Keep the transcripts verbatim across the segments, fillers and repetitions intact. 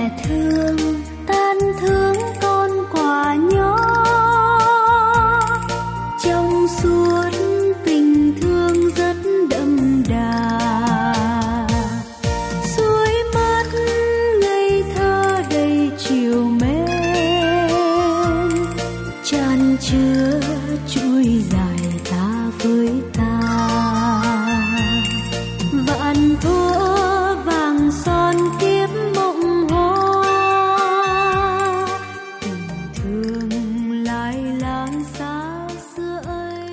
mẹ thương tan thương con quả nhỏ, trong suốt tình thương rất đậm đà. Suối mắt ngây thơ đầy chiều mến, tràn chứa chuỗi dài ta với ta. Vạn thuở vàng son kiếp mộng hoa, tình thương lai lang xa xưa ấy.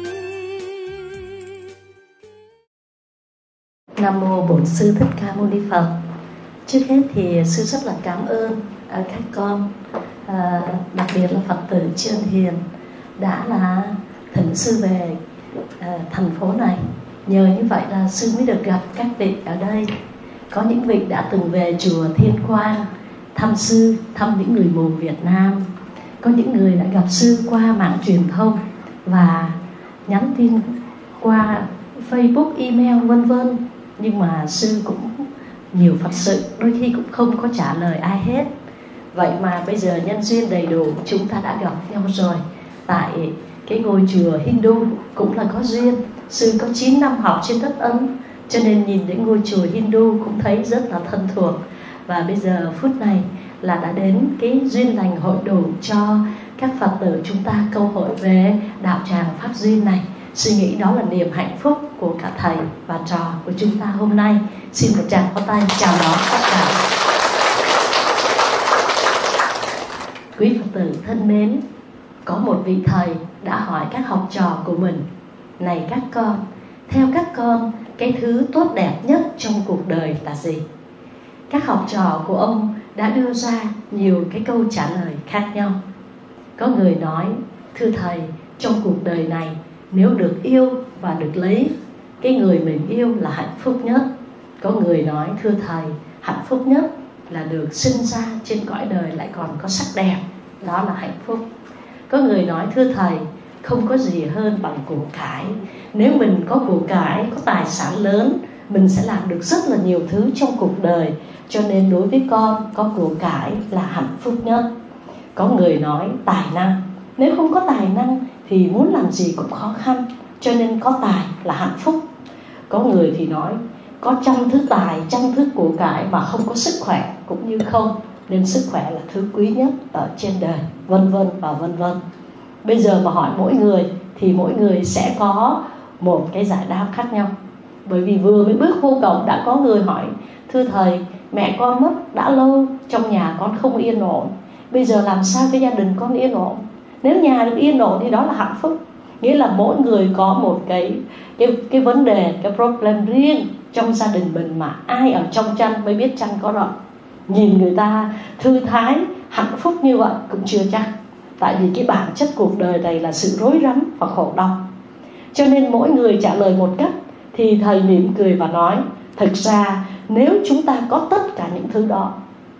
Nam mô Bổn Sư Thích Ca Mâu Ni Phật. Trước hết thì sư rất là cảm ơn các con, à, đặc biệt là Phật tử Trơn Hiền đã là thỉnh sư về à, thành phố này. Nhờ như vậy là sư mới được gặp các vị ở đây. Có những vị đã từng về chùa Thiên Quang thăm sư, thăm những người mù Việt Nam. Có những người đã gặp sư qua mạng truyền thông và nhắn tin qua Facebook, email vân vân. Nhưng mà sư cũng nhiều Phật sự, đôi khi cũng không có trả lời ai hết. Vậy mà bây giờ nhân duyên đầy đủ, chúng ta đã gặp nhau rồi. Tại cái ngôi chùa Hindu cũng là có duyên. Sư có chín năm học trên đất Ấn, cho nên nhìn đến ngôi chùa Hindu cũng thấy rất là thân thuộc. Và bây giờ phút này là đã đến cái duyên lành hội đủ cho các Phật tử chúng ta câu hội về đạo tràng Pháp duyên này. Sư nghĩ đó là niềm hạnh phúc của cả thầy và trò của chúng ta hôm nay. Xin một tràng pháo tay chào đón tất cả. Quý Phật tử thân mến, có một vị thầy đã hỏi các học trò của mình: này các con, theo các con, cái thứ tốt đẹp nhất trong cuộc đời là gì? Các học trò của ông đã đưa ra nhiều cái câu trả lời khác nhau. Có người nói: thưa thầy, trong cuộc đời này, nếu được yêu và được lấy, cái người mình yêu là hạnh phúc nhất. Có người nói: thưa thầy, hạnh phúc nhất là được sinh ra trên cõi đời lại còn có sắc đẹp, đó là hạnh phúc. Có người nói: thưa thầy, không có gì hơn bằng của cải. Nếu mình có của cải, có tài sản lớn, mình sẽ làm được rất là nhiều thứ trong cuộc đời. Cho nên đối với con, có của cải là hạnh phúc nhất. Có người nói: tài năng, nếu không có tài năng thì muốn làm gì cũng khó khăn, cho nên có tài là hạnh phúc. Có người thì nói: có trăm thứ tài, trăm thứ của cải mà không có sức khỏe cũng như không, nên sức khỏe là thứ quý nhất ở trên đời, vân vân và vân vân. Bây giờ mà hỏi mỗi người thì mỗi người sẽ có một cái giải đáp khác nhau. Bởi vì vừa mới bước vô cổng đã có người hỏi: thưa thầy, mẹ con mất đã lâu, trong nhà con không yên ổn, bây giờ làm sao cái gia đình con yên ổn? Nếu nhà được yên ổn thì đó là hạnh phúc. Nghĩa là mỗi người có một cái, cái, cái vấn đề, cái problem riêng trong gia đình mình, mà ai ở trong chăn mới biết chăn có rộng. Nhìn người ta thư thái, hạnh phúc như vậy cũng chưa chắc. Tại vì cái bản chất cuộc đời này là sự rối rắm và khổ đau. Cho nên mỗi người trả lời một cách. Thì thầy mỉm cười và nói: thực ra nếu chúng ta có tất cả những thứ đó,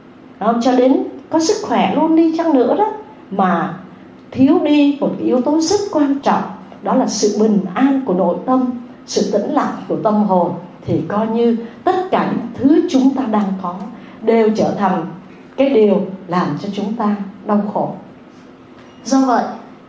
cho đến có sức khỏe luôn đi chăng nữa đó, mà thiếu đi một cái yếu tố rất quan trọng, đó là sự bình an của nội tâm, sự tĩnh lặng của tâm hồn, thì coi như tất cả những thứ chúng ta đang có đều trở thành cái điều làm cho chúng ta đau khổ. Do vậy,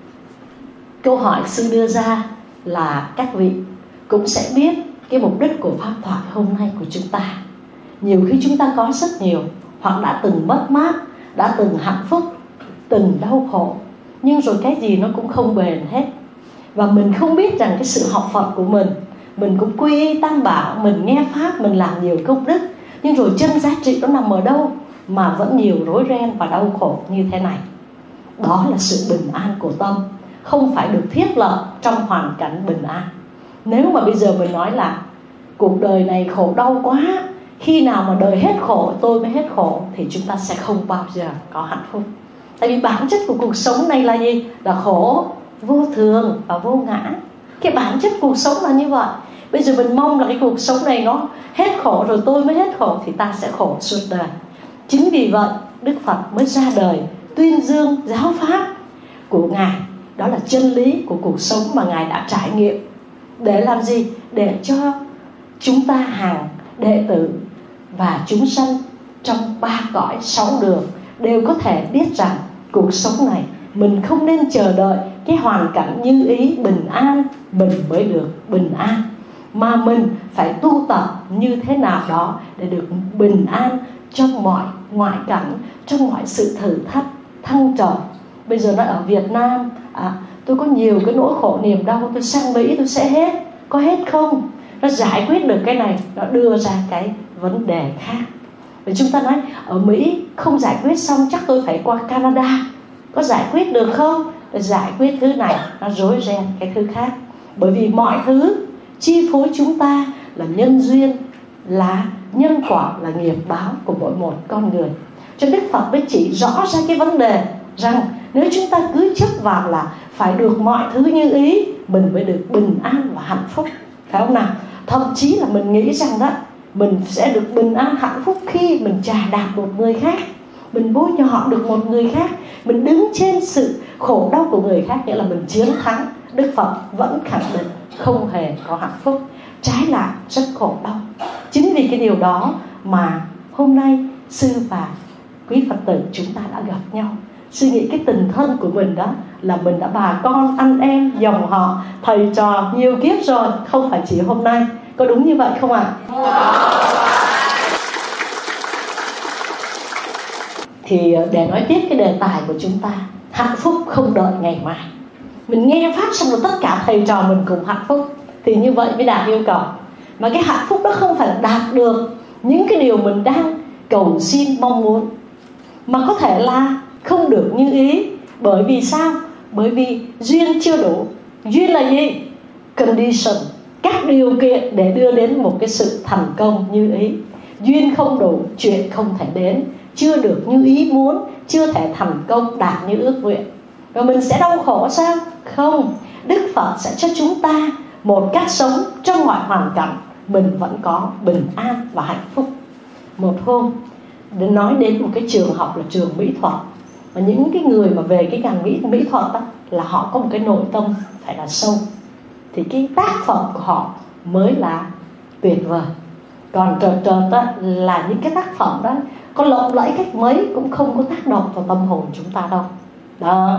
câu hỏi sư đưa ra là các vị cũng sẽ biết cái mục đích của pháp thoại hôm nay của chúng ta. Nhiều khi chúng ta có rất nhiều, hoặc đã từng mất mát, đã từng hạnh phúc, từng đau khổ, nhưng rồi cái gì nó cũng không bền hết. Và mình không biết rằng cái sự học Phật của mình, mình cũng quy y Tam Bảo, mình nghe Pháp, mình làm nhiều công đức, nhưng rồi chân giá trị nó nằm ở đâu mà vẫn nhiều rối ren và đau khổ như thế này? Đó là sự bình an của tâm, không phải được thiết lập trong hoàn cảnh bình an. Nếu mà bây giờ mình nói là cuộc đời này khổ đau quá, khi nào mà đời hết khổ tôi mới hết khổ, thì chúng ta sẽ không bao giờ có hạnh phúc. Tại vì bản chất của cuộc sống này là gì? Là khổ, vô thường và vô ngã. Cái bản chất cuộc sống là như vậy. Bây giờ mình mong là cái cuộc sống này nó hết khổ rồi tôi mới hết khổ, thì ta sẽ khổ suốt đời. Chính vì vậy Đức Phật mới ra đời tuyên dương giáo pháp của Ngài. Đó là chân lý của cuộc sống mà Ngài đã trải nghiệm. Để làm gì? Để cho chúng ta hàng đệ tử và chúng sanh trong ba cõi sáu đường đều có thể biết rằng cuộc sống này mình không nên chờ đợi cái hoàn cảnh như ý bình an mình mới được bình an, mà mình phải tu tập như thế nào đó để được bình an trong mọi ngoại cảnh, trong mọi sự thử thách thăng trầm. Bây giờ nó ở Việt Nam, à, tôi có nhiều cái nỗi khổ niềm đau, tôi sang Mỹ tôi sẽ hết. Có hết không? Nó giải quyết được cái này, nó đưa ra cái vấn đề khác. Vì chúng ta nói ở Mỹ không giải quyết xong chắc tôi phải qua Canada. Có giải quyết được không? Giải quyết thứ này nó rối ren cái thứ khác. Bởi vì mọi thứ chi phối chúng ta là nhân duyên, là nhân quả, là nghiệp báo của mỗi một con người. Cho Đức Phật mới chỉ rõ ra cái vấn đề rằng nếu chúng ta cứ chấp vào là phải được mọi thứ như ý mình mới được bình an và hạnh phúc, phải không nào? Thậm chí là mình nghĩ rằng đó mình sẽ được bình an hạnh phúc khi mình chà đạp một người khác, mình bôi nhọ được một người khác, mình đứng trên sự khổ đau của người khác, nghĩa là mình chiến thắng. Đức Phật vẫn khẳng định không hề có hạnh phúc, trái lại rất khổ đau. Chính vì cái điều đó mà hôm nay sư và quý Phật tử chúng ta đã gặp nhau. Suy nghĩ cái tình thân của mình đó là mình đã bà con, anh em, dòng họ, thầy trò nhiều kiếp rồi, không phải chỉ hôm nay. Có đúng như vậy không ạ? Thì để nói tiếp cái đề tài của chúng ta, hạnh phúc không đợi ngày mai. Mình nghe pháp xong rồi tất cả thầy trò mình cùng hạnh phúc, thì như vậy mới đạt yêu cầu. Mà cái hạnh phúc đó không phải là đạt được những cái điều mình đang cầu xin mong muốn, mà có thể là không được như ý. Bởi vì sao? Bởi vì duyên chưa đủ. Duyên là gì? Condition, các điều kiện để đưa đến một cái sự thành công như ý. Duyên không đủ, chuyện không thể đến, chưa được như ý muốn, chưa thể thành công đạt như ước nguyện. Và mình sẽ đau khổ sao? Không. Đức Phật sẽ cho chúng ta một cách sống trong mọi hoàn cảnh mình vẫn có bình an và hạnh phúc. Một hôm để nói đến một cái trường học là trường mỹ thuật, và những cái người mà về cái ngành mỹ, mỹ thuật đó, là họ có một cái nội tâm phải là sâu, thì cái tác phẩm của họ mới là tuyệt vời. Còn trợt trợt đó, là những cái tác phẩm đó có lộng lẫy cách mấy cũng không có tác động vào tâm hồn chúng ta đâu. Đó.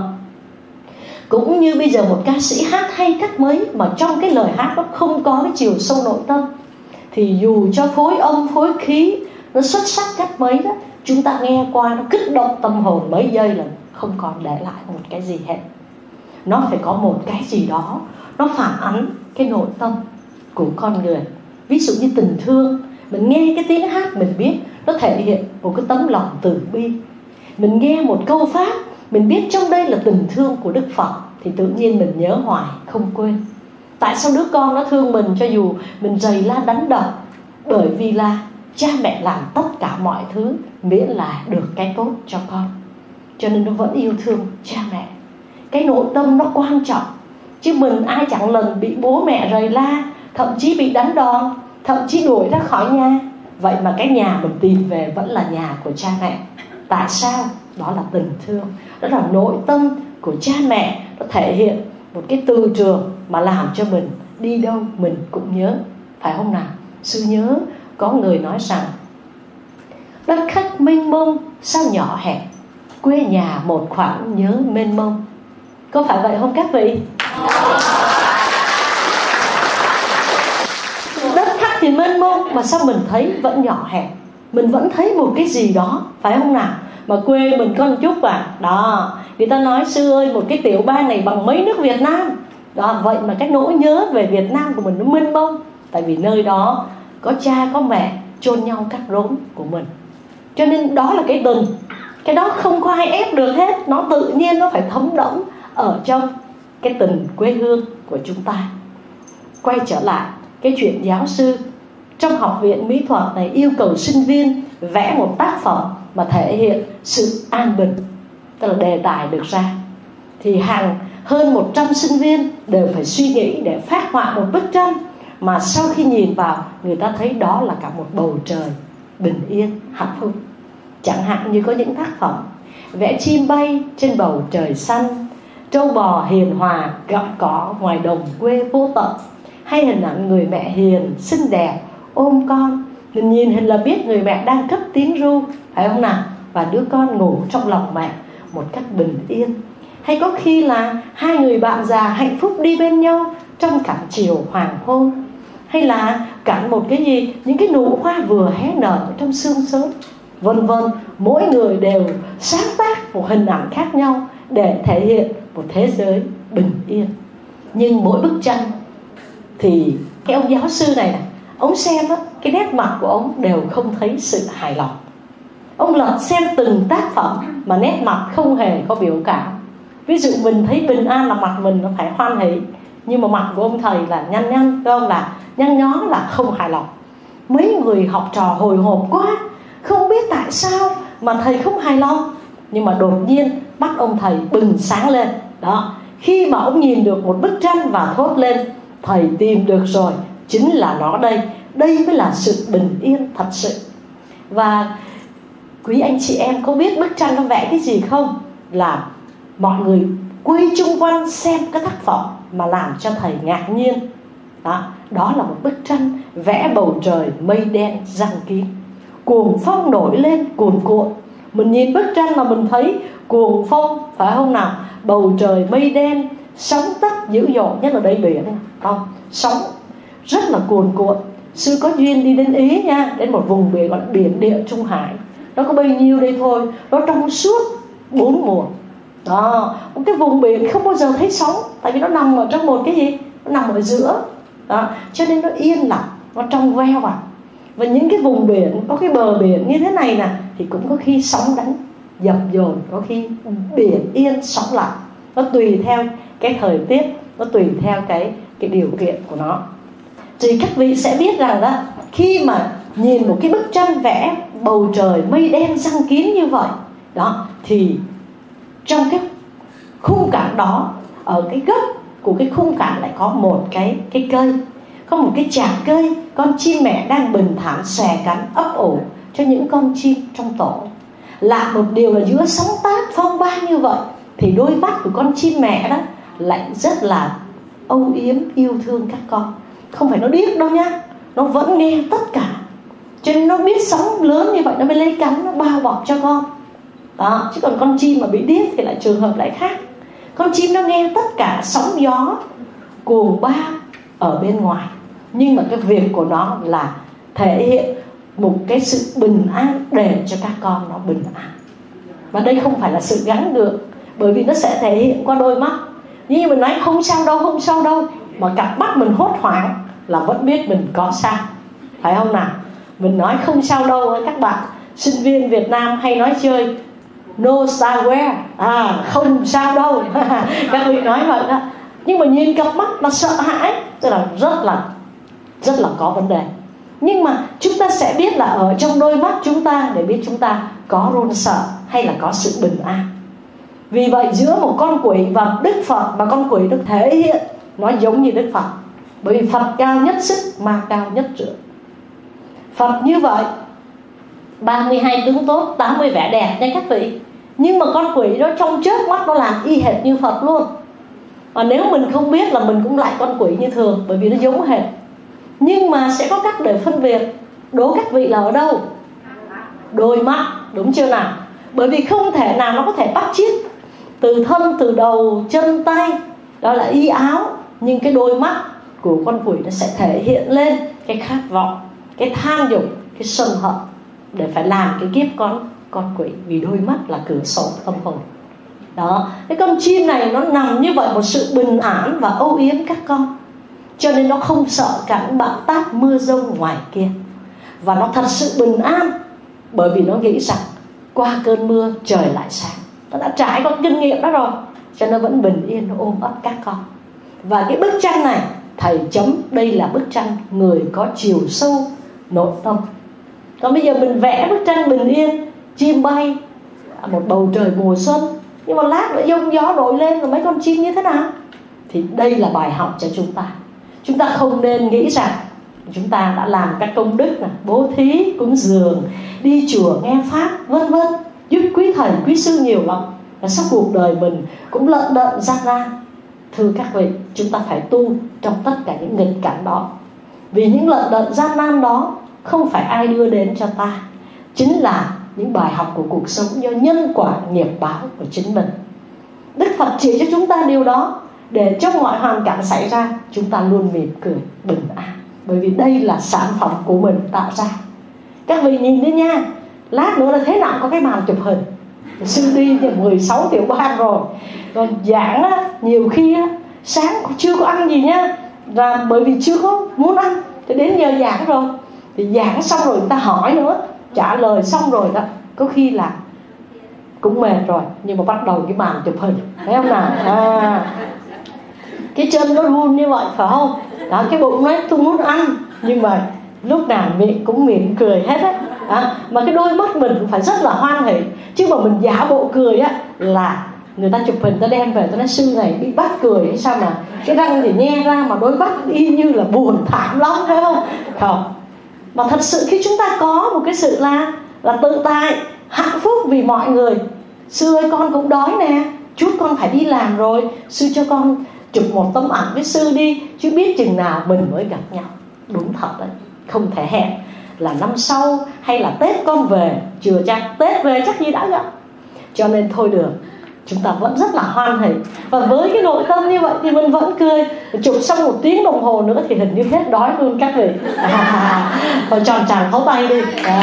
Cũng như bây giờ một ca sĩ hát hay cách mấy mà trong cái lời hát nó không có cái chiều sâu nội tâm, thì dù cho phối âm phối khí nó xuất sắc cách mấy đó, chúng ta nghe qua nó kích động tâm hồn mấy giây là không còn để lại một cái gì hết. Nó phải có một cái gì đó nó phản ánh cái nội tâm của con người. Ví dụ như tình thương, mình nghe cái tiếng hát mình biết nó thể hiện một cái tấm lòng từ bi. Mình nghe một câu pháp mình biết trong đây là tình thương của Đức Phật, thì tự nhiên mình nhớ hoài không quên. Tại sao đứa con nó thương mình cho dù mình giày la đánh đập? Bởi vì là cha mẹ làm tất cả mọi thứ miễn là được cái tốt cho con, cho nên nó vẫn yêu thương cha mẹ. Cái nội tâm nó quan trọng. Chứ mình ai chẳng lần bị bố mẹ rầy la, thậm chí bị đánh đòn, thậm chí đuổi ra khỏi nhà. Vậy mà cái nhà mình tìm về vẫn là nhà của cha mẹ. Tại sao? Đó là tình thương, đó là nội tâm của cha mẹ. Nó thể hiện một cái từ trường mà làm cho mình đi đâu mình cũng nhớ, phải không nào? Sư nhớ có người nói rằng đất khách mênh mông sao nhỏ hẹp, quê nhà một khoảng nhớ mênh mông. Có phải vậy không các vị? Đất khách thì mênh mông mà sao mình thấy vẫn nhỏ hẹp, mình vẫn thấy một cái gì đó, phải không nào? Mà quê mình có một chút à. Đó, người ta nói sư ơi, một cái tiểu bang này bằng mấy nước Việt Nam. Đó, vậy mà cái nỗi nhớ về Việt Nam của mình nó mênh mông. Tại vì nơi đó có cha có mẹ chôn nhau cắt rốn của mình. Cho nên đó là cái tình. Cái đó không có ai ép được hết. Nó tự nhiên nó phải thấm đẫm ở trong cái tình quê hương của chúng ta. Quay trở lại cái chuyện giáo sư trong học viện mỹ thuật này yêu cầu sinh viên vẽ một tác phẩm mà thể hiện sự an bình, tức là đề tài được ra. Thì hàng hơn một trăm sinh viên đều phải suy nghĩ để phát họa một bức tranh mà sau khi nhìn vào người ta thấy đó là cả một bầu trời bình yên, hạnh phúc. Chẳng hạn như có những tác phẩm vẽ chim bay trên bầu trời xanh, trâu bò hiền hòa gặm cỏ ngoài đồng quê vô tận, hay hình ảnh người mẹ hiền xinh đẹp ôm con, Mình nhìn hình là biết người mẹ đang cất tiếng ru, phải không nào? Và đứa con ngủ trong lòng mẹ một cách bình yên. Hay có khi là hai người bạn già hạnh phúc đi bên nhau trong cảnh chiều hoàng hôn. Hay là cảnh một cái gì, những cái nụ hoa vừa hé nở trong sương sớm, vân vân. Mỗi người đều sáng tác một hình ảnh khác nhau để thể hiện một thế giới bình yên. Nhưng mỗi bức tranh thì cái ông giáo sư này, này ông xem á, cái nét mặt của ông đều không thấy sự hài lòng. Ông lật xem từng tác phẩm mà nét mặt không hề có biểu cảm. Ví dụ mình thấy bình an là mặt mình nó phải hoan hỷ, nhưng mà mặt của ông thầy là nhăn nhăn, phải không, là nhăn nhó, là không hài lòng. Mấy người học trò hồi hộp quá, không biết tại sao mà thầy không hài lòng. Nhưng mà đột nhiên mắt ông thầy bừng sáng lên. Đó, khi mà ông nhìn được một bức tranh và thốt lên: thầy tìm được rồi, chính là nó đây. Đây mới là sự bình yên thật sự. Và quý anh chị em có biết bức tranh nó vẽ cái gì không? Là mọi người quay chung quanh xem cái tác phẩm mà làm cho thầy ngạc nhiên. Đó, đó là một bức tranh vẽ bầu trời mây đen giăng kín, cuồng phong nổi lên cuồn cuộn. Mình nhìn bức tranh là mình thấy cuồng phong, phải không nào? Bầu trời mây đen, sóng tắt dữ dội, nhất là đây biển, không? Sóng rất là cuồn cuộn. Sư có duyên đi đến Ý nha, đến một vùng biển gọi là biển Địa Trung Hải. Nó có bấy nhiêu đây thôi, nó trong suốt bốn mùa. Đó, một cái vùng biển không bao giờ thấy sóng, tại vì nó nằm ở trong một cái gì? Nó nằm ở giữa. Đó, cho nên nó yên lặng, nó trong veo à. Và những cái vùng biển, có cái bờ biển như thế này nè, thì cũng có khi sóng đánh dập dồn, có khi biển yên sóng lặng. Nó tùy theo cái thời tiết, nó tùy theo cái, cái điều kiện của nó. Thì các vị sẽ biết rằng đó, khi mà nhìn một cái bức tranh vẽ bầu trời mây đen giăng kín như vậy đó, thì trong cái khung cảnh đó, ở cái gốc của cái khung cảnh lại có một cái, cái cây, có một cái chạc cây, con chim mẹ đang bình thản xòe cánh ấp ủ cho những con chim trong tổ. Lạ một điều là giữa sóng táp phong ba như vậy, thì đôi mắt của con chim mẹ đó lại rất là âu yếm yêu thương các con. Không phải nó điếc đâu nhá, nó vẫn nghe tất cả. Cho nên nó biết sóng lớn như vậy nó mới lấy cánh, nó bao bọc cho con. Đó, chứ còn con chim mà bị điếc thì lại trường hợp lại khác. Con chim nó nghe tất cả sóng gió cuồng ba ở bên ngoài, nhưng mà cái việc của nó là thể hiện một cái sự bình an để cho các con nó bình an. Và đây không phải là sự gắng gượng, bởi vì nó sẽ thể hiện qua đôi mắt. Nhưng mình nói không sao đâu, không sao đâu, mà cặp mắt mình hốt hoảng là vẫn biết mình có sao, phải không nào? Mình nói không sao đâu với các bạn sinh viên Việt Nam hay nói chơi no starware, à không sao đâu. Các vị nói vậy đó, nhưng mà nhìn cặp mắt là sợ hãi, tức là rất là rất là có vấn đề. Nhưng mà chúng ta sẽ biết là ở trong đôi mắt chúng ta để biết chúng ta có run sợ hay là có sự bình an. Vì vậy giữa một con quỷ và Đức Phật, mà con quỷ được thể hiện nó giống như Đức Phật, bởi vì Phật cao nhất sức, ma cao nhất trưởng. Phật như vậy ba mươi hai tướng tốt, tám mươi vẻ đẹp nha các vị. Nhưng mà con quỷ đó trong chớp mắt nó làm y hệt như Phật luôn. Và nếu mình không biết là mình cũng lại con quỷ như thường, bởi vì nó giống hệt. Nhưng mà sẽ có cách để phân biệt. Đố các vị là ở đâu? Đôi mắt, đúng chưa nào? Bởi vì không thể nào nó có thể bắt chước từ thân, từ đầu, chân, tay, đó là y áo. Nhưng cái đôi mắt của con quỷ nó sẽ thể hiện lên cái khát vọng, cái tham dục, cái sân hận, để phải làm cái kiếp con con quỷ. Vì đôi mắt là cửa sổ tâm hồn. Đó, cái con chim này nó nằm như vậy, một sự bình an và âu yếm các con. Cho nên nó không sợ cảnh bão táp mưa giông ngoài kia. Và nó thật sự bình an, bởi vì nó nghĩ rằng qua cơn mưa trời lại sáng. Nó đã trải qua kinh nghiệm đó rồi, cho nó vẫn bình yên, nó ôm ấp các con. Và cái bức tranh này thầy chấm đây là bức tranh người có chiều sâu nội tâm. Còn bây giờ mình vẽ bức tranh bình yên, chim bay, một bầu trời mùa xuân, nhưng mà lát nữa giông gió nổi lên rồi mấy con chim như thế nào? Thì đây là bài học cho chúng ta. Chúng ta không nên nghĩ rằng chúng ta đã làm các công đức này, bố thí, cúng dường, đi chùa nghe pháp, vân vân, giúp quý thầy quý sư nhiều lắm, và sau cuộc đời mình cũng lận đận gian nan. Thưa các vị, chúng ta phải tu trong tất cả những nghịch cảnh đó. Vì những lận đận gian nan đó không phải ai đưa đến cho ta, chính là những bài học của cuộc sống do nhân quả nghiệp báo của chính mình. Đức Phật chỉ cho chúng ta điều đó, để trong mọi hoàn cảnh xảy ra chúng ta luôn mỉm cười bình an, bởi vì đây là sản phẩm của mình tạo ra. Các vị nhìn đi nha, lát nữa là thế nào có cái màn chụp hình. Sư đi mười sáu tiểu bang rồi, còn giảng á, nhiều khi á, sáng chưa có ăn gì nha, là bởi vì chưa có muốn ăn, cho đến giờ giảng rồi thì giảng xong rồi người ta hỏi nữa, trả lời xong rồi đó, có khi là cũng mệt rồi, nhưng mà bắt đầu cái màn chụp hình, thấy không nào? À, cái chân nó run như vậy phải không? Đó, cái bụng nói tôi muốn ăn, nhưng mà lúc nào miệng cũng mỉm cười hết á. À, mà cái đôi mắt mình cũng phải rất là hoan hỉ, chứ mà mình giả bộ cười á là người ta chụp hình ta đem về, ta nói sư này bị bắt cười hay sao mà cái răng thì nhe ra mà đôi mắt y như là buồn thảm lắm, thấy không? Không. Mà thật sự khi chúng ta có một cái sự là là tự tại, hạnh phúc vì mọi người. Sư ơi con cũng đói nè, chút con phải đi làm rồi, sư cho con chụp một tấm ảnh với sư đi, chứ biết chừng nào mình mới gặp nhau. Đúng thật đấy, không thể hẹn là năm sau hay là Tết con về, chưa chắc, Tết về chắc gì đã gặp. Cho nên thôi được, chúng ta vẫn rất là hoan hỉ, và với cái nội tâm như vậy thì mình vẫn cười. Chụp xong một tiếng đồng hồ nữa thì hình như hết đói luôn các vị. À, thôi tròn tràng pháo tay đi. À,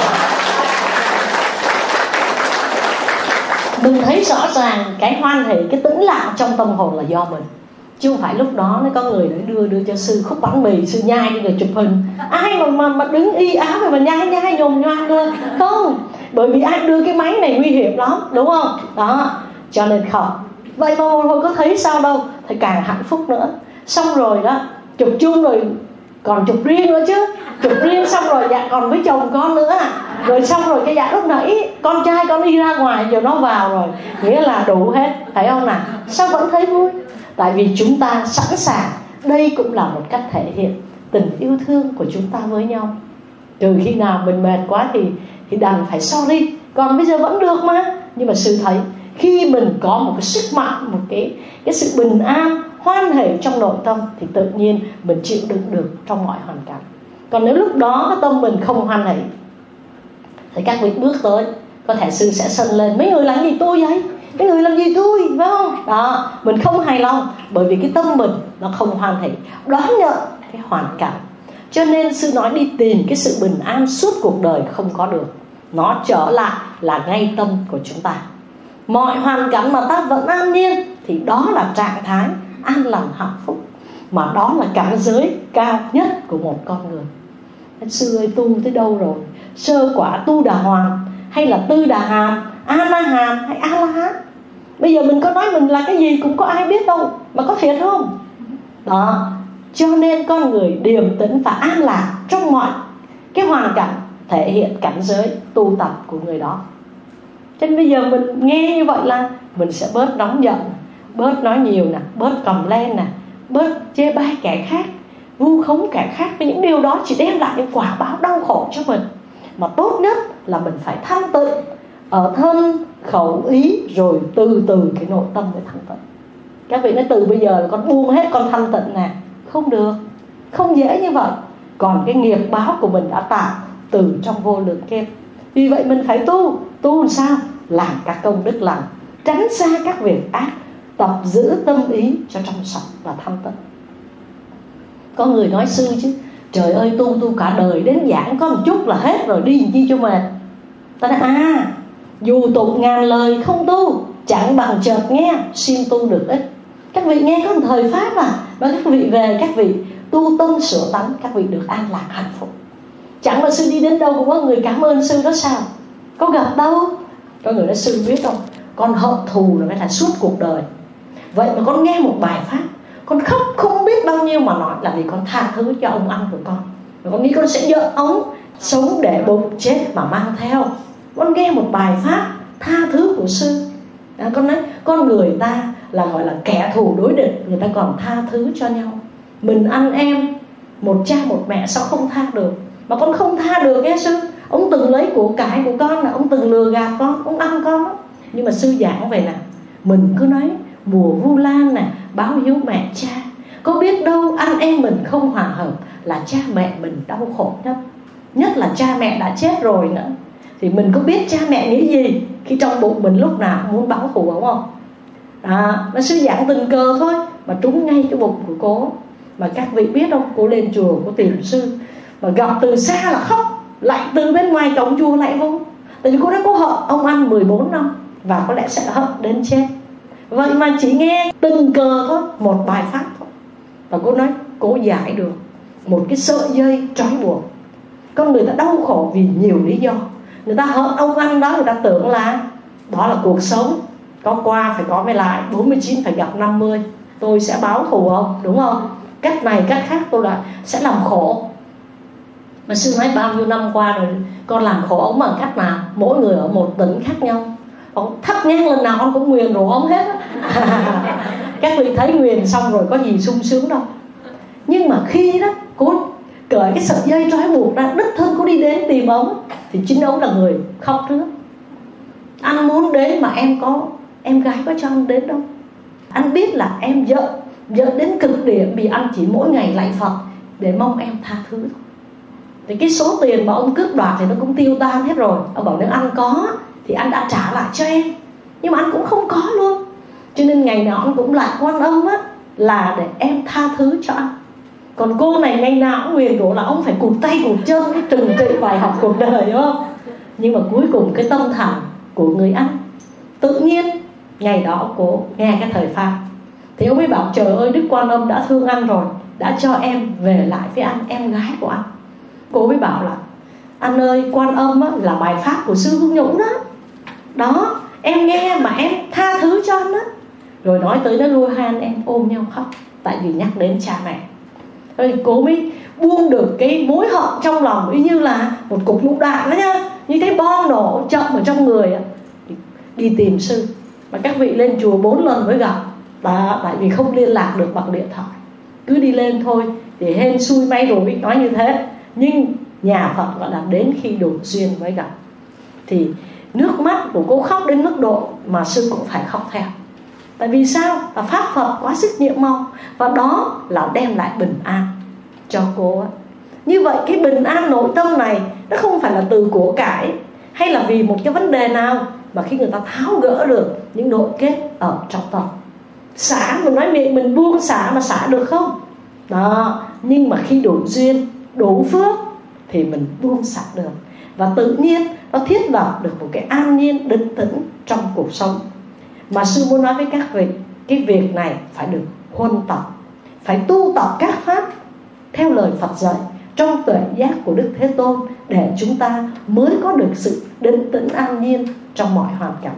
mình thấy rõ ràng cái hoan hỉ, cái tĩnh lặng trong tâm hồn là do mình, chứ không phải lúc đó nó có người để đưa đưa cho sư khúc bánh mì, sư nhai đi rồi chụp hình. Ai mà mà, mà đứng y áo rồi mà nhai nhai nhồm nhoang lên, không, bởi vì ai đưa cái máy này nguy hiểm lắm, đúng không? Đó, cho nên không. Vậy mà một hồi có thấy sao đâu, thì càng hạnh phúc nữa. Xong rồi đó, chụp chung rồi còn chụp riêng nữa chứ, chụp riêng xong rồi dạ còn với chồng con nữa, rồi xong rồi cái dạ lúc nãy con trai con đi ra ngoài giờ nó vào rồi, nghĩa là đủ hết, thấy không nào? Sao vẫn thấy vui? Tại vì chúng ta sẵn sàng. Đây cũng là một cách thể hiện tình yêu thương của chúng ta với nhau. Trừ khi nào mình mệt quá thì thì đành phải sorry, còn bây giờ vẫn được mà. Nhưng mà sư thấy khi mình có một cái sức mạnh, một cái cái sự bình an, hoan hỉ trong nội tâm, thì tự nhiên mình chịu đựng được trong mọi hoàn cảnh. Còn nếu lúc đó cái tâm mình không hoan hỉ thì các vị bước tới, có thể sư sẽ sân lên: mấy người làm gì tôi vậy? Mấy người làm gì tôi? Phải không? Đó, mình không hài lòng bởi vì cái tâm mình nó không hoan hỉ, đón nhận cái hoàn cảnh. Cho nên sư nói đi tìm cái sự bình an suốt cuộc đời không có được. Nó trở lại là ngay tâm của chúng ta. Mọi hoàn cảnh mà ta vẫn an nhiên thì đó là trạng thái an lành hạnh phúc, mà đó là cảnh giới cao nhất của một con người. Sư ơi, tu tới đâu rồi? Sơ quả Tu Đà Hoàn hay là Tư Đà Hàm, A La Hàm hay A La Hán? Bây giờ mình có nói mình là cái gì cũng có ai biết đâu, mà có thiệt không? Đó, cho nên con người điềm tĩnh và an lạc trong mọi cái hoàn cảnh thể hiện cảnh giới tu tập của người đó. Cho nên bây giờ mình nghe như vậy là mình sẽ bớt nóng giận, bớt nói nhiều nè, bớt cầm lên nè, bớt chê bai kẻ khác, vu khống kẻ khác. Với những điều đó chỉ đem lại những quả báo đau khổ cho mình. Mà tốt nhất là mình phải thanh tịnh ở thân, khẩu, ý, rồi từ từ cái nội tâm mới thanh tịnh. Các vị nói từ bây giờ là con buông hết con thanh tịnh nè, không được, không dễ như vậy. Còn cái nghiệp báo của mình đã tạo từ trong vô lượng kiếp. Vì vậy mình phải tu. Tu làm sao? Làm các công đức lành, tránh xa các việc ác, tập giữ tâm ý cho trong sạch và thanh tịnh. Có người nói sư chứ: trời ơi, tu tu cả đời, đến giảng có một chút là hết rồi, đi làm chi cho mệt. Ta nói à, dù tục ngàn lời không tu, chẳng bằng chợt nghe, xin tu được ít. Các vị nghe có một thời pháp à, và các vị về, các vị tu tâm sửa tánh, các vị được an lạc hạnh phúc. Chẳng là sư đi đến đâu cũng có người cảm ơn sư đó sao? Có gặp đâu. Có người nói sư biết không, con hận thù là phải là suốt cuộc đời. Vậy mà con nghe một bài pháp, con khóc không biết bao nhiêu mà nói là vì con tha thứ cho ông anh của con. Và con nghĩ con sẽ dỡ ống, sống để bụng chết mà mang theo. Con nghe một bài pháp tha thứ của sư. À, con nói con người ta là gọi là kẻ thù đối địch, người ta còn tha thứ cho nhau. Mình anh em, một cha một mẹ sao không tha được? Mà con không tha được nghe sư. Ông từng lấy của cải của con, là ông từng lừa gạt con, ông ăn con đó. Nhưng mà sư giảng về nè, mình cứ nói mùa Vu Lan nè, báo hiếu mẹ cha. Có biết đâu anh em mình không hòa hợp là cha mẹ mình đau khổ nhất. nhất là cha mẹ đã chết rồi nữa, thì mình có biết cha mẹ nghĩ gì khi trong bụng mình lúc nào muốn báo thù đúng không? Đó, nó sư giảng tình cờ thôi mà trúng ngay cái bụng của cô. Mà các vị biết không, cô lên chùa cô tìm sư mà gặp từ xa là khóc, lại từ bên ngoài cổng chùa lại vô. Tại vì cô nói cô hận ông anh mười bốn năm và có lẽ sẽ hận đến chết. Vậy mà chỉ nghe tình cờ thôi, một bài pháp thôi, và cô nói cô giải được một cái sợi dây trói buộc. Con người ta đau khổ vì nhiều lý do. Người ta hận ông anh đó, người ta tưởng là đó là cuộc sống, có qua phải có về lại, bốn mươi chín phải gặp năm mươi, tôi sẽ báo thù ông, đúng không? Cách này cách khác tôi là sẽ làm khổ. Mà sư nói bao nhiêu năm qua rồi, con làm khổ ông bằng cách nào? Mỗi người ở một tỉnh khác nhau, ông thắp nhang lần nào ông cũng nguyền rủa ông hết. Các vị thấy nguyền xong rồi có gì sung sướng đâu. Nhưng mà khi đó cô cởi cái sợi dây trói buộc ra, đích thân cô đi đến tìm ông, thì chính ông là người khóc trước. Anh muốn đến mà em có em gái có cho anh đến đâu. Anh biết là em giận giận đến cực điểm vì anh chỉ mỗi ngày lạy Phật để mong em tha thứ thôi. Thì cái số tiền mà ông cướp đoạt thì nó cũng tiêu tan hết rồi. Ông bảo nếu anh có thì anh đã trả lại cho em, nhưng mà anh cũng không có luôn. Cho nên ngày nào anh cũng lại Quan Âm á, là để em tha thứ cho anh. Còn cô này ngày nào cũng nguyền rủa là ông phải cụt tay cụt chân, cái trừng trị bài học cuộc đời, đúng không? Nhưng mà cuối cùng cái tâm thành của người anh, tự nhiên ngày đó cô nghe cái thời Pháp thì ông mới bảo trời ơi, Đức Quan Âm đã thương anh rồi, đã cho em về lại với anh, em gái của anh. Cô mới bảo là anh ơi, Quan Âm á, là bài pháp của sư Hương Nhũng đó. Đó, em nghe mà em tha thứ cho anh đó. Rồi nói tới nó lui hai anh em ôm nhau khóc, tại vì nhắc đến cha mẹ. Rồi cô mới buông được cái mối hận trong lòng, y như là một cục lựu đạn đó nha, như cái bom nổ chậm ở trong người á. Đi tìm sư. Mà các vị lên chùa bốn lần mới gặp đó, tại vì không liên lạc được bằng điện thoại. Cứ đi lên thôi thì hên xui may rủi, nói như thế. Nhưng nhà Phật gọi là đến khi đủ duyên mới gặp. Thì nước mắt của cô khóc đến mức độ mà sư cũng phải khóc theo. Tại vì sao? Là Pháp Phật quá sức nhiệm màu, và đó là đem lại bình an cho cô ấy. Như vậy cái bình an nội tâm này nó không phải là từ của cải hay là vì một cái vấn đề nào, mà khi người ta tháo gỡ được những nội kết ở trong tâm. Xả, mình nói miệng mình buông xả mà xả được không? Đó, nhưng mà khi đủ duyên, đủ phước thì mình buông xả được. Và tự nhiên nó thiết lập được một cái an nhiên định tĩnh trong cuộc sống. Mà sư muốn nói với các vị, cái việc này phải được huân tập, phải tu tập các pháp theo lời Phật dạy trong tuệ giác của Đức Thế Tôn, để chúng ta mới có được sự định tĩnh an nhiên trong mọi hoàn cảnh.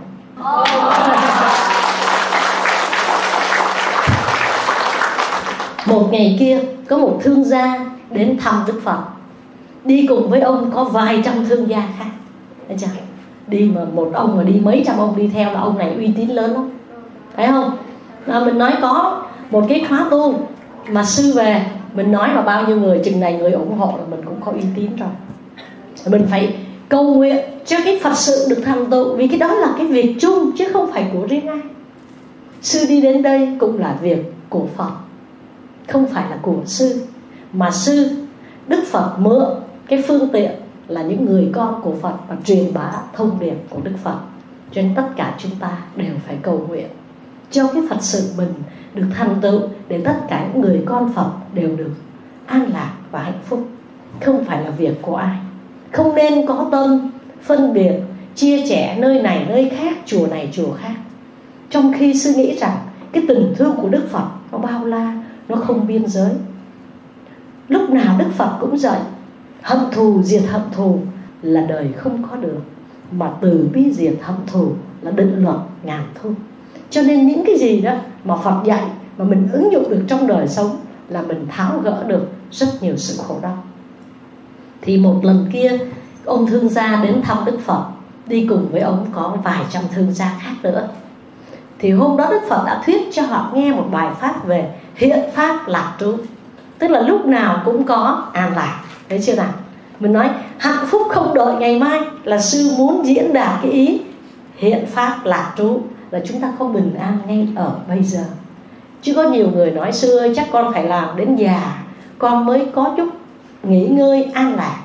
Một ngày kia có một thương gia đến thăm Đức Phật. Đi cùng với ông có vài trăm thương gia khác. Thấy chưa? Đi mà một ông mà đi mấy trăm ông đi theo là ông này uy tín lớn lắm. Thấy không? À, mình nói có một cái khóa tu mà sư về, mình nói là bao nhiêu người, chừng này người ủng hộ là mình cũng có uy tín rồi. Mình phải cầu nguyện cho cái Phật sự được thành tựu, vì cái đó là cái việc chung chứ không phải của riêng ai. Sư đi đến đây cũng là việc của Phật, không phải là của sư. Mà sư, Đức Phật mượn cái phương tiện là những người con của Phật và truyền bá thông điệp của Đức Phật. Cho nên tất cả chúng ta đều phải cầu nguyện cho cái Phật sự mình được thành tựu, để tất cả những người con Phật đều được an lạc và hạnh phúc. Không phải là việc của ai. Không nên có tâm phân biệt, chia sẻ nơi này nơi khác, chùa này chùa khác. Trong khi sư nghĩ rằng cái tình thương của Đức Phật nó bao la, nó không biên giới. Lúc nào Đức Phật cũng dạy hận thù diệt hận thù là đời không có được, mà từ bi diệt hận thù là định luật ngàn thu. Cho nên những cái gì đó mà Phật dạy mà mình ứng dụng được trong đời sống là mình tháo gỡ được rất nhiều sự khổ đau. Thì một lần kia ông thương gia đến thăm Đức Phật, đi cùng với ông có vài trăm thương gia khác nữa. Thì hôm đó Đức Phật đã thuyết cho họ nghe một bài pháp về hiện pháp lạc trú, tức là lúc nào cũng có an lạc. Thấy chưa nào? Mình nói hạnh phúc không đợi ngày mai, là sư muốn diễn đạt cái ý hiện pháp lạc trú, là chúng ta có bình an ngay ở bây giờ. Chứ có nhiều người nói sư ơi, chắc con phải làm đến già con mới có chút nghỉ ngơi an lạc.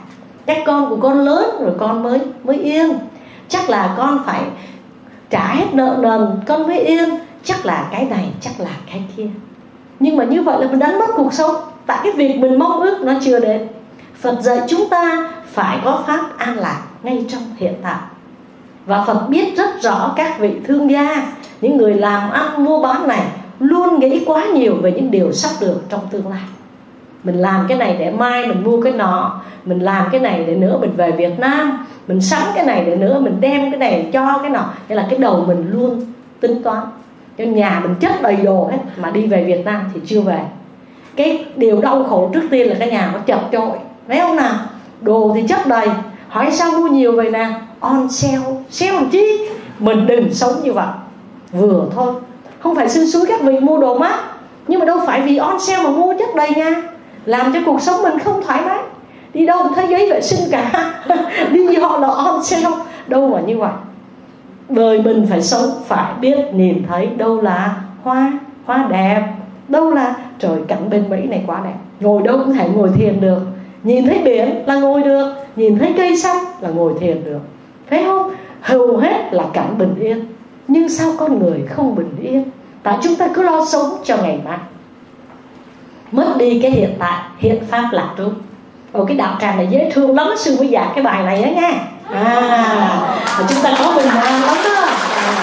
Các con của con lớn rồi con mới mới yên. Chắc là con phải trả hết nợ nần con mới yên. Chắc là cái này, chắc là cái kia. Nhưng mà như vậy là mình đánh mất cuộc sống. Tại cái việc mình mong ước nó chưa đến. Phật dạy chúng ta phải có pháp an lạc ngay trong hiện tại. Và Phật biết rất rõ các vị thương gia, những người làm ăn mua bán này luôn nghĩ quá nhiều về những điều sắp được trong tương lai. Mình làm cái này để mai mình mua cái nọ, mình làm cái này để nữa mình về Việt Nam, mình sắm cái này để nữa mình đem cái này cho cái nọ. Nên là cái đầu mình luôn tính toán. Cho nhà mình chất đầy đồ hết mà đi về Việt Nam thì chưa về. Cái điều đau khổ trước tiên là cái nhà nó chật chội, thấy không nào? Đồ thì chất đầy, hỏi sao mua nhiều vậy nào? On sale, sale làm chi? Mình đừng sống như vậy. Vừa thôi. Không phải xui xúi các vị mua đồ mát, nhưng mà đâu phải vì on sale mà mua chất đầy nha. Làm cho cuộc sống mình không thoải mái. Đi đâu thấy giấy vệ sinh cả đi họ là on sale. Đâu mà như vậy. Đời mình phải sống, phải biết nhìn thấy đâu là hoa, hoa đẹp, đâu là trời cảnh bên Mỹ này quá đẹp, ngồi đâu cũng thể ngồi thiền được. Nhìn thấy biển là ngồi được, nhìn thấy cây xanh là ngồi thiền được, thấy không? Hầu hết là cảnh bình yên. Nhưng sao con người không bình yên? Tại chúng ta cứ lo sống cho ngày mai, mất đi cái hiện tại, hiện pháp lạc trú. Ồ, cái đạo tràng này dễ thương lắm, sư mới giảng cái bài này đó nha. À, chúng ta có bình an lắm đó. À.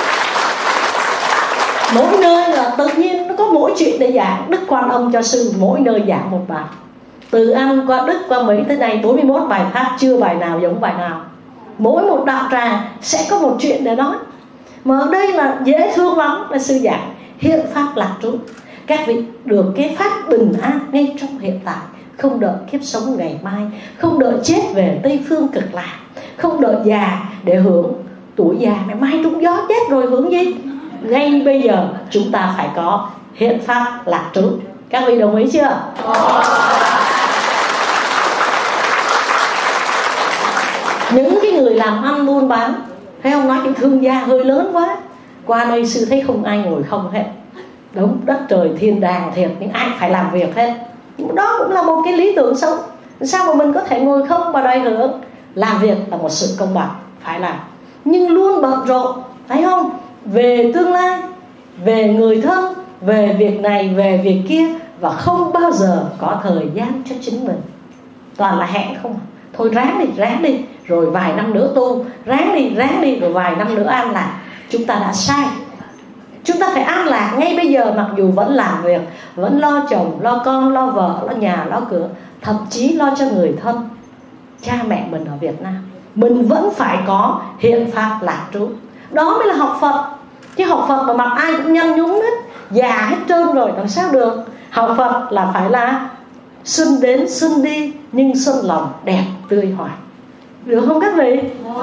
Mỗi nơi là tự nhiên nó có mỗi chuyện để giảng. Đức Quan Âm cho sư mỗi nơi giảng một bài. Từ Anh qua Đức qua Mỹ tới nay bốn mươi mốt bài pháp, chưa bài nào giống bài nào. Mỗi một đạo tràng sẽ có một chuyện để nói. Mà ở đây là dễ thương lắm, là sư giảng hiện pháp lạc trú. Các vị được cái pháp bình an ngay trong hiện tại, không đợi kiếp sống ngày mai, không đợi chết về Tây Phương Cực Lạc, không đợi già để hưởng tuổi già ngày mai trúng gió chết rồi hưởng gì. Ngay bây giờ chúng ta phải có hiện pháp lạc trú. Các vị đồng ý chưa? Những cái người làm ăn buôn bán, thấy không, nói chuyện thương gia hơi lớn quá. Qua đây sư thấy không ai ngồi không hết. Đúng, đất trời thiên đàng thiệt, nhưng ai phải làm việc hết. Nhưng đó cũng là một cái lý tưởng sống. Sao mà mình có thể ngồi không và đòi hưởng? Làm việc là một sự công bằng, phải làm. Nhưng luôn bận rộn, thấy không? Về tương lai, về người thân, về việc này, về việc kia. Và không bao giờ có thời gian cho chính mình. Toàn là hẹn không. Thôi ráng đi, ráng đi, rồi vài năm nữa tu. Ráng đi, ráng đi, rồi vài năm nữa an lạc. Chúng ta đã sai. Chúng ta phải an lạc ngay bây giờ, mặc dù vẫn làm việc, vẫn lo chồng, lo con, lo vợ, lo nhà, lo cửa, thậm chí lo cho người thân, cha mẹ mình ở Việt Nam. Mình vẫn phải có hiện pháp lạc trú. Đó mới là học Phật. Chứ học Phật mà mặt ai cũng nhăn nhúm hết, già hết trơn rồi, làm sao được. Học Phật là phải là xuân đến xuân đi, nhưng xuân lòng đẹp tươi hoài. Được không các vị?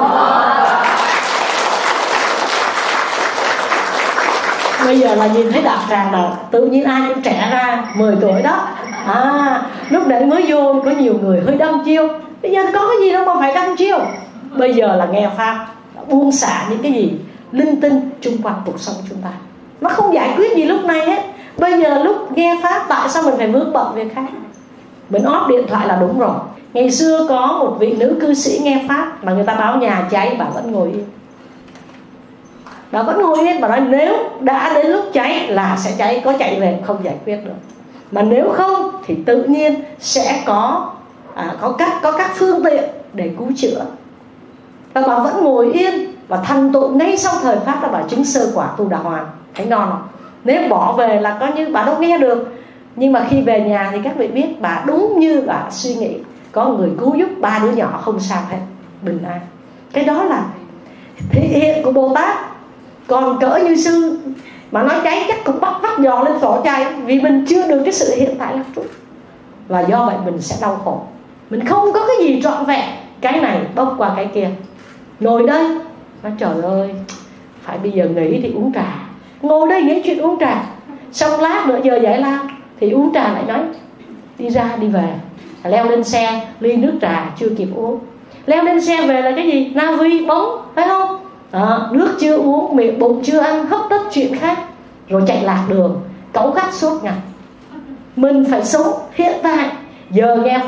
Bây giờ là nhìn thấy đạo tràng là tự nhiên ai cũng trẻ ra, mười tuổi đó. À, lúc đấy mới vô có nhiều người hơi đăm chiêu. Bây giờ có cái gì đâu mà phải đăm chiêu. Bây giờ là nghe pháp, buông xả những cái gì linh tinh chung quanh cuộc sống chúng ta. Nó không giải quyết gì lúc này hết. Bây giờ lúc nghe pháp, tại sao mình phải vướng bận việc khác? Mình off điện thoại là đúng rồi. Ngày xưa có một vị nữ cư sĩ nghe pháp mà người ta báo nhà cháy, bà vẫn ngồi yên. Bà vẫn ngồi yên, bà nói nếu đã đến lúc cháy là sẽ cháy, có chạy về không giải quyết được. Mà nếu không thì tự nhiên sẽ có à, có các có các phương tiện để cứu chữa. Và bà vẫn ngồi yên và thành tựu ngay sau thời pháp là bà chứng sơ quả tu đà hoàn. Thấy ngon không? Nếu bỏ về là coi như bà đâu nghe được. Nhưng mà khi về nhà thì các vị biết bà đúng như bà suy nghĩ, có người cứu giúp ba đứa nhỏ không sao hết, bình an. Cái đó là thể hiện của Bồ Tát. Còn cỡ như sư mà nói cháy chắc cũng bắt vắt giò lên sổ cháy, vì mình chưa được cái sự hiện tại lạc trú. Và do vậy mình sẽ đau khổ. Mình không có cái gì trọn vẹn. Cái này bốc qua cái kia. Ngồi đây nói trời ơi, phải bây giờ nghỉ thì uống trà. Ngồi đây nghĩ chuyện uống trà. Xong lát nữa giờ giải lao thì uống trà lại nói đi ra đi về. Leo lên xe, ly nước trà chưa kịp uống. Leo lên xe về là cái gì? Navi bóng, phải không? À, nước chưa uống, miệng bụng chưa ăn, hấp tấp chuyện khác, rồi chạy lạc đường, cáu gắt suốt ngày. Mình phải sống hiện tại. Giờ nghe pháp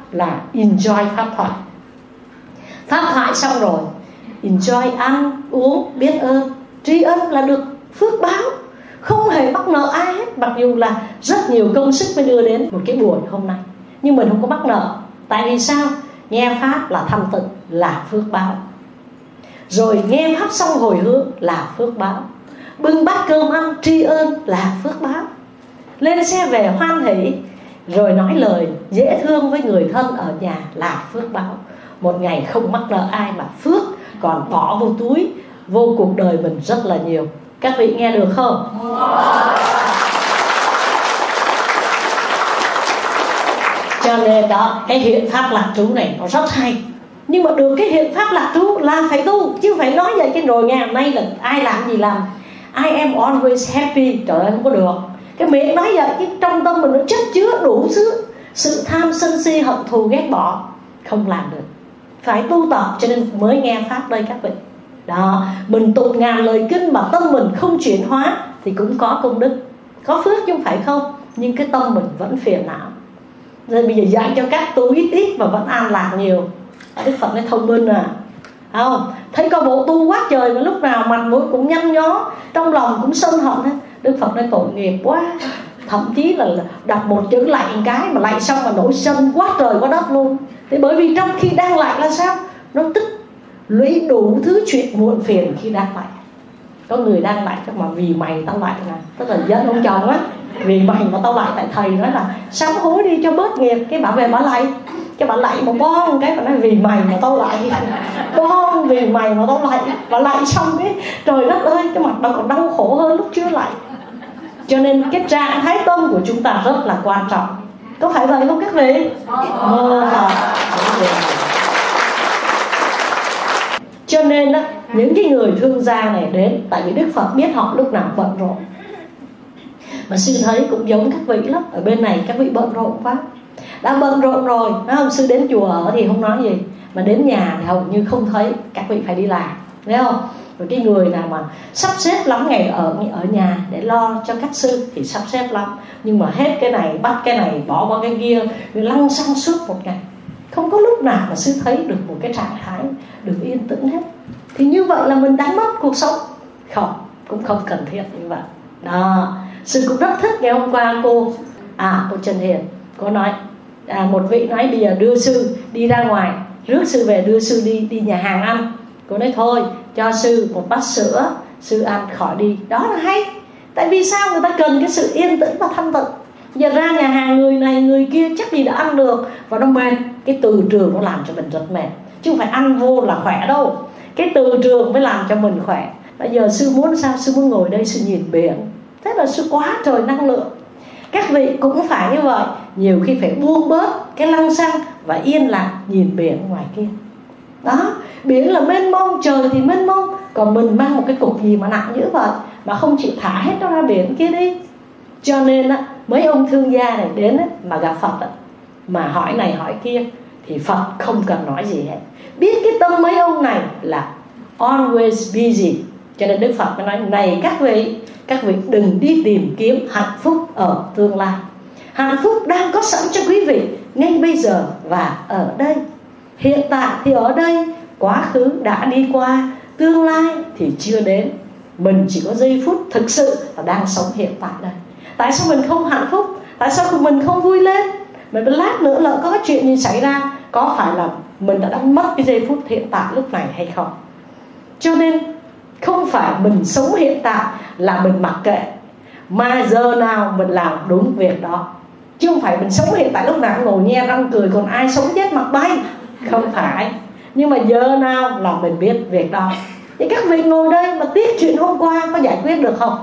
là enjoy pháp thoại. Pháp thoại xong rồi enjoy ăn uống, biết ơn, tri ân là được phước báo, không hề mắc nợ ai hết. Mặc dù là rất nhiều công sức mới đưa đến một cái buổi hôm nay, nhưng mình không có mắc nợ. Tại vì sao? Nghe pháp là thanh tịnh, là phước báo. Rồi nghe pháp xong hồi hướng là phước báo. Bưng bát cơm ăn tri ân là phước báo. Lên xe về hoan hỷ, rồi nói lời dễ thương với người thân ở nhà là phước báo. Một ngày không mắc nợ ai là phước, còn bỏ vô túi, vô cuộc đời mình rất là nhiều. Các vị nghe được không? Cho nên đó, cái hiện pháp lạc trú này nó rất hay. Nhưng mà được cái hiện pháp lạc trú là phải tu, chứ phải nói vậy cái rồi ngày hôm nay là ai làm gì làm I am always happy, trời ơi không có được. Cái miệng nói vậy, cái trong tâm mình nó chất chứa đủ thứ sự tham sân si hận thù ghét bỏ, không làm được. Phải tu tập, cho nên mới nghe pháp đây các vị. Đó, mình tụng ngàn lời kinh mà tâm mình không chuyển hóa thì cũng có công đức, có phước chứ không phải không. Nhưng cái tâm mình vẫn phiền não. Rồi bây giờ dạy cho các tu ít ít mà vẫn an lạc nhiều. Đức Phật nói thông minh à, không? Thấy có bộ tu quá trời mà lúc nào mặt mũi cũng nhăn nhó, trong lòng cũng sân hận hết. Đức Phật nói tội nghiệp quá. Thậm chí là đọc một chữ lạy một cái mà lạy xong mà nổi sân quá trời quá đất luôn. Thế bởi vì trong khi đang lạy là sao? Nó tích lũy đủ thứ chuyện muộn phiền khi đang lạy. Có người đang lạy mà vì mày tao lạy nè, tức là giận ông chồng á, vì mày mà tao lạy. Tại thầy nói là sám hối đi cho bớt nghiệp. Cái bà về bà lạy, cái bà lạy một bon cái bà nói vì mày mà tao lạy, bon vì mày mà tao lạy. Bà lạy xong cái trời đất ơi, cái mặt đâu còn đau khổ hơn lúc chưa lạy. Cho nên cái trạng thái tâm của chúng ta rất là quan trọng. Có phải vậy không các vị? Ờ, cho nên đó, những cái người thương gia này đến, tại vì Đức Phật biết họ lúc nào bận rộn. Mà sư thấy cũng giống các vị lắm. Ở bên này các vị bận rộn quá, đã bận rộn rồi, nói không? Sư đến chùa ở thì không nói gì, mà đến nhà thì hầu như không thấy. Các vị phải đi làm, thấy không? Rồi cái người nào mà sắp xếp lắm ngày ở ở nhà để lo cho các sư thì sắp xếp lắm. Nhưng mà hết cái này bắt cái này, bỏ qua cái kia, rồi lăng xăng suốt một ngày, không có lúc nào mà sư thấy được một cái trạng thái được yên tĩnh hết. Thì như vậy là mình đánh mất cuộc sống. Không, cũng không cần thiết như vậy. Đó, sư cũng rất thích. Ngày hôm qua cô À cô Trần Hiền, cô nói à, một vị nói bây giờ đưa sư đi ra ngoài, rước sư về đưa sư đi đi nhà hàng ăn. Cô nói thôi cho sư một bát sữa, sư ăn khỏi đi. Đó là hay. Tại vì sao? Người ta cần cái sự yên tĩnh và thanh tịnh. Giờ ra nhà hàng người này người kia chắc gì đã ăn được, và nó mệt. Cái từ trường nó làm cho mình rất mệt, chứ không phải ăn vô là khỏe đâu. Cái từ trường mới làm cho mình khỏe. Bây giờ sư muốn sao? Sư muốn ngồi đây sư nhìn biển, thế là sư quá trời năng lượng. Các vị cũng phải như vậy. Nhiều khi phải buông bớt cái lăng xăng và yên lặng nhìn biển ngoài kia. Đó, biển là mênh mông, trời thì mênh mông, còn mình mang một cái cục gì mà nặng dữ vậy mà không chịu thả hết nó ra biển kia đi. Cho nên á, mấy ông thương gia này đến á, mà gặp Phật á, mà hỏi này hỏi kia thì Phật không cần nói gì hết. Biết cái tâm mấy ông này là always busy. Cho nên Đức Phật mới nói này các vị, các vị đừng đi tìm kiếm hạnh phúc ở tương lai. Hạnh phúc đang có sẵn cho quý vị ngay bây giờ và ở đây. Hiện tại thì ở đây, quá khứ đã đi qua, tương lai thì chưa đến. Mình chỉ có giây phút thực sự là đang sống hiện tại đây. Tại sao mình không hạnh phúc? Tại sao mình không vui lên? Mà lát nữa lỡ có chuyện gì xảy ra, có phải là mình đã đánh mất cái giây phút hiện tại lúc này hay không? Cho nên không phải mình sống hiện tại là mình mặc kệ, mà giờ nào mình làm đúng việc đó. Chứ không phải mình sống hiện tại lúc nào ngồi nghe răng cười, còn ai sống chết mặt bay. Không phải. Nhưng mà giờ nào là mình biết việc đó. Thì các vị ngồi đây mà tiếc chuyện hôm qua có giải quyết được không?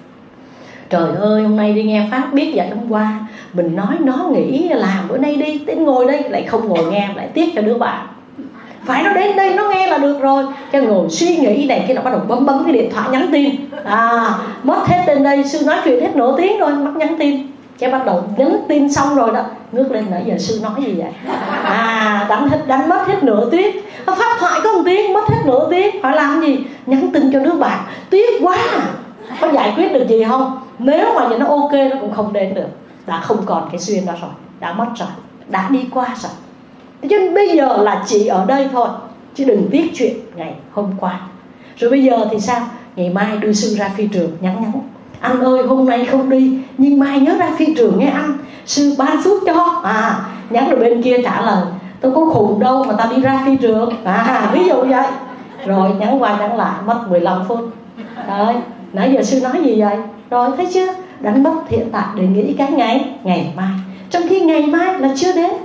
Trời ơi, hôm nay đi nghe Pháp biết dạy hôm qua, mình nói nó nghĩ làm bữa nay đi, đến ngồi đây lại không ngồi nghe, lại tiếc cho đứa bạn. Phải nó đến đây nó nghe là được rồi. Cái ngồi suy nghĩ này, cái nó bắt đầu bấm bấm cái điện thoại nhắn tin. À, mất hết đến đây, sư nói chuyện hết nửa tiếng rồi, mất nhắn tin. Cái bắt đầu nhắn tin xong rồi đó, ngước lên nãy giờ sư nói gì vậy? À, đánh, hết, đánh mất hết nửa tiếng. Pháp thoại có một tiếng, mất hết nửa tiếng. Phải làm gì? Nhắn tin cho đứa bạn. Tiếc quá. Có giải quyết được gì không? Nếu mà nó ok nó cũng không đến được. Đã không còn cái duyên đó rồi, đã mất rồi, đã đi qua rồi. Cho nên bây giờ là chỉ ở đây thôi, chứ đừng tiếc chuyện ngày hôm qua. Rồi bây giờ thì sao? Ngày mai đưa sư ra phi trường nhắn nhắn: anh ơi hôm nay không đi, nhưng mai nhớ ra phi trường nghe anh, sư ban phước cho. À, nhắn được bên kia trả lời: tôi có khùng đâu mà tao đi ra phi trường. À, ví dụ vậy. Rồi nhắn qua nhắn lại mất mười lăm phút. Đấy, nãy giờ sư nói gì vậy? Rồi thấy chưa? Đánh mất hiện tại để nghĩ cái ngày ngày mai, trong khi ngày mai là chưa đến.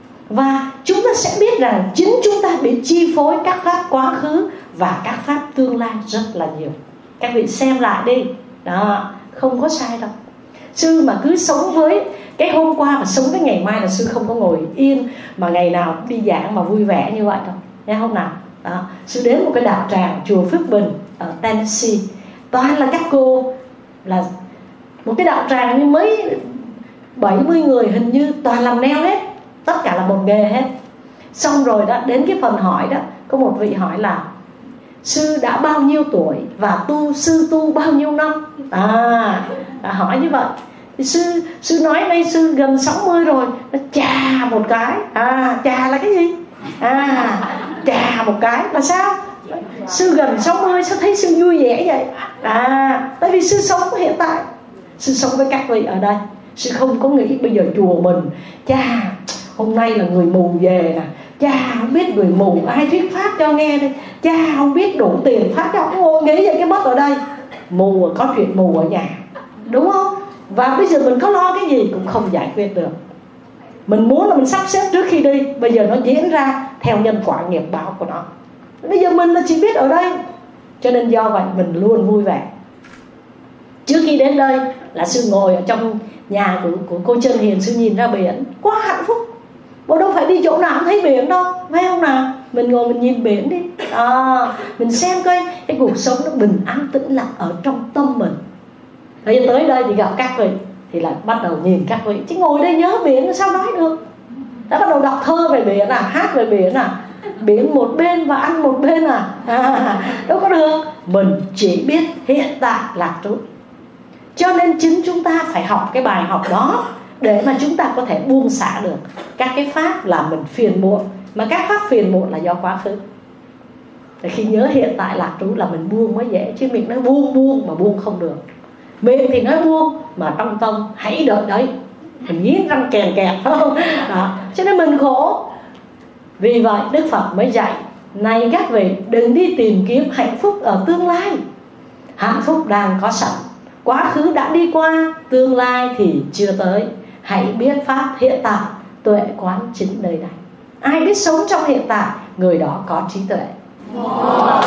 Và chúng ta sẽ biết rằng chính chúng ta bị chi phối các pháp quá khứ và các pháp tương lai rất là nhiều. Các vị xem lại đi. Đó, không có sai đâu. Sư mà cứ sống với cái hôm qua và sống với ngày mai là sư không có ngồi yên mà ngày nào đi giảng mà vui vẻ như vậy đâu. Nghe không nào? Đó, sư đến một cái đạo tràng chùa Phước Bình ở Tennessee, toàn là các cô, là một cái đạo tràng như mấy bảy mươi người, hình như toàn làm nail hết, tất cả là một nghề hết. Xong rồi đó, đến cái phần hỏi đó, có một vị hỏi là: sư đã bao nhiêu tuổi và tu sư tu bao nhiêu năm? À, đã hỏi như vậy. Thì sư sư nói nay sư gần sáu mươi rồi. Nó chà một cái. À, chà là cái gì? À, chà một cái là sao? Sư gần sáu mươi sao thấy sư vui vẻ vậy? À, tại vì sư sống hiện tại, sư sống với các vị ở đây. Sư không có nghĩ bây giờ chùa mình, chà hôm nay là người mù về nè, cha không biết người mù ai thuyết pháp cho nghe đây, cha không biết đủ tiền pháp cho, không ngồi nghĩ vậy cái mất ở đây. Mù có chuyện mù ở nhà, đúng không? Và bây giờ mình có lo cái gì cũng không giải quyết được. Mình muốn là mình sắp xếp trước khi đi, bây giờ nó diễn ra theo nhân quả nghiệp báo của nó. Bây giờ mình là chỉ biết ở đây. Cho nên do vậy mình luôn vui vẻ. Trước khi đến đây là sư ngồi ở trong nhà của, của cô Trân Hiền, sư nhìn ra biển, quá hạnh phúc. Bộ đâu phải đi chỗ nào cũng thấy biển đâu, phải không nào? Mình ngồi mình nhìn biển đi. À, mình xem coi cái cuộc sống nó bình an tĩnh lặng ở trong tâm mình. Bây giờ tới đây thì gặp các vị thì là bắt đầu nhìn các vị. Chứ ngồi đây nhớ biển sao nói được? Đã bắt đầu đọc thơ về biển à, hát về biển à, biển một bên và ăn một bên à, à đâu có được. Mình chỉ biết hiện tại lạc trú. Cho nên chính chúng ta phải học cái bài học đó để mà chúng ta có thể buông xả được các cái pháp là mình phiền muộn. Mà các pháp phiền muộn là do quá khứ. Để khi nhớ hiện tại lạc trú là mình buông mới dễ. Chứ miệng nói buông buông mà buông không được. Miệng thì nói buông mà trong tâm hãy đợi đấy, mình nghiến răng kèn kẹt, phải không? Đó. Cho nên mình khổ. Vì vậy Đức Phật mới dạy: này các vị, đừng đi tìm kiếm hạnh phúc ở tương lai. Hạnh phúc đang có sẵn, quá khứ đã đi qua, tương lai thì chưa tới. Hãy biết pháp hiện tại, tuệ quán chính nơi này. Ai biết sống trong hiện tại, người đó có trí tuệ. Wow.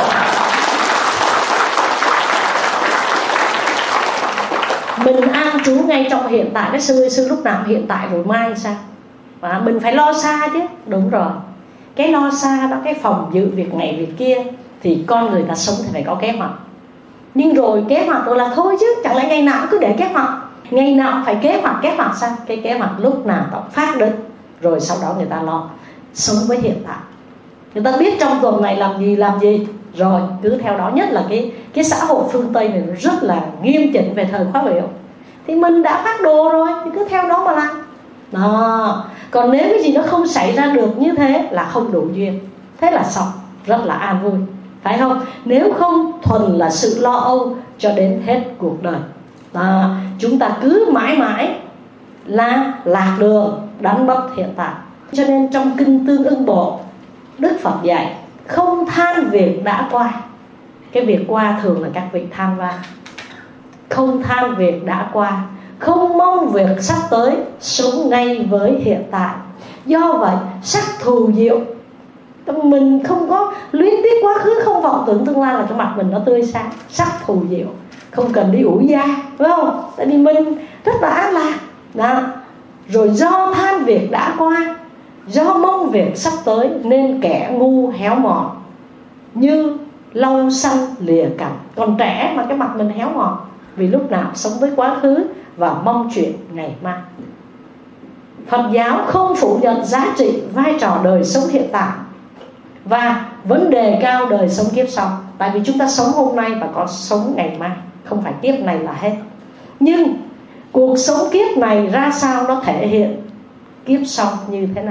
Mình an trú ngay trong hiện tại. Cái sư ơi, sư lúc nào hiện tại rồi mai sao? Và mình phải lo xa chứ. Đúng rồi. Cái lo xa đó, cái phòng dự việc này việc kia, thì con người ta sống thì phải có kế hoạch. Nhưng rồi kế hoạch rồi là thôi chứ, chẳng lẽ ngày nào cứ để kế hoạch? Ngày nào phải kế hoạch, kế hoạch sao? Cái kế hoạch lúc nào đó phát đến, rồi sau đó người ta lo sống với hiện tại. Người ta biết trong tuần này làm gì làm gì, rồi cứ theo đó. Nhất là cái, cái xã hội phương Tây này rất là nghiêm chỉnh về thời khóa biểu. Thì mình đã phát đồ rồi thì cứ theo đó mà làm đó. Còn nếu cái gì nó không xảy ra được như thế là không đủ duyên, thế là xong, rất là an vui, phải không? Nếu không thuần là sự lo âu cho đến hết cuộc đời đó. Chúng ta cứ mãi mãi là lạc đường, đánh mất hiện tại. Cho nên trong Kinh Tương Ưng Bộ, Đức Phật dạy không than việc đã qua. Cái việc qua thường là các vị than van. Không than việc đã qua, không mong việc sắp tới, sống ngay với hiện tại. Do vậy sắc thù diệu, mình không có luyến tiếc quá khứ, không vọng tưởng tương lai, là cái mặt mình nó tươi sáng, sắc thù diệu, không cần đi ủi da, phải không? Tại vì mình rất là an lạc đó. Rồi do than việc đã qua, do mong việc sắp tới, nên kẻ ngu héo mòn như lau xanh lìa cành. Còn trẻ mà cái mặt mình héo mòn, vì lúc nào sống với quá khứ và mong chuyện ngày mai. Phật giáo không phủ nhận giá trị vai trò đời sống hiện tại và vấn đề cao đời sống kiếp sau. Tại vì chúng ta sống hôm nay và có sống ngày mai, không phải kiếp này là hết. Nhưng cuộc sống kiếp này ra sao, nó thể hiện kiếp sau như thế nào.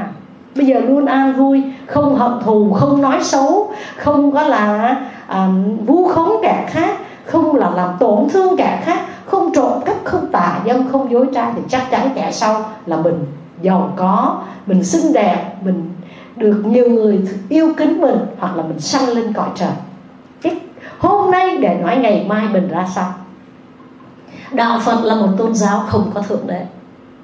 Bây giờ luôn an vui, không hận thù, không nói xấu, không có là à, vu khống kẻ khác, không là làm tổn thương kẻ khác, không trộm cắp, không tà dâm, không dối trá, thì chắc chắn kẻ sau là mình giàu có, mình xinh đẹp, mình được nhiều người yêu kính mình, hoặc là mình sanh lên cõi trời. Cái hôm nay để nói ngày mai mình ra sao. Đạo Phật là một tôn giáo không có thượng đế.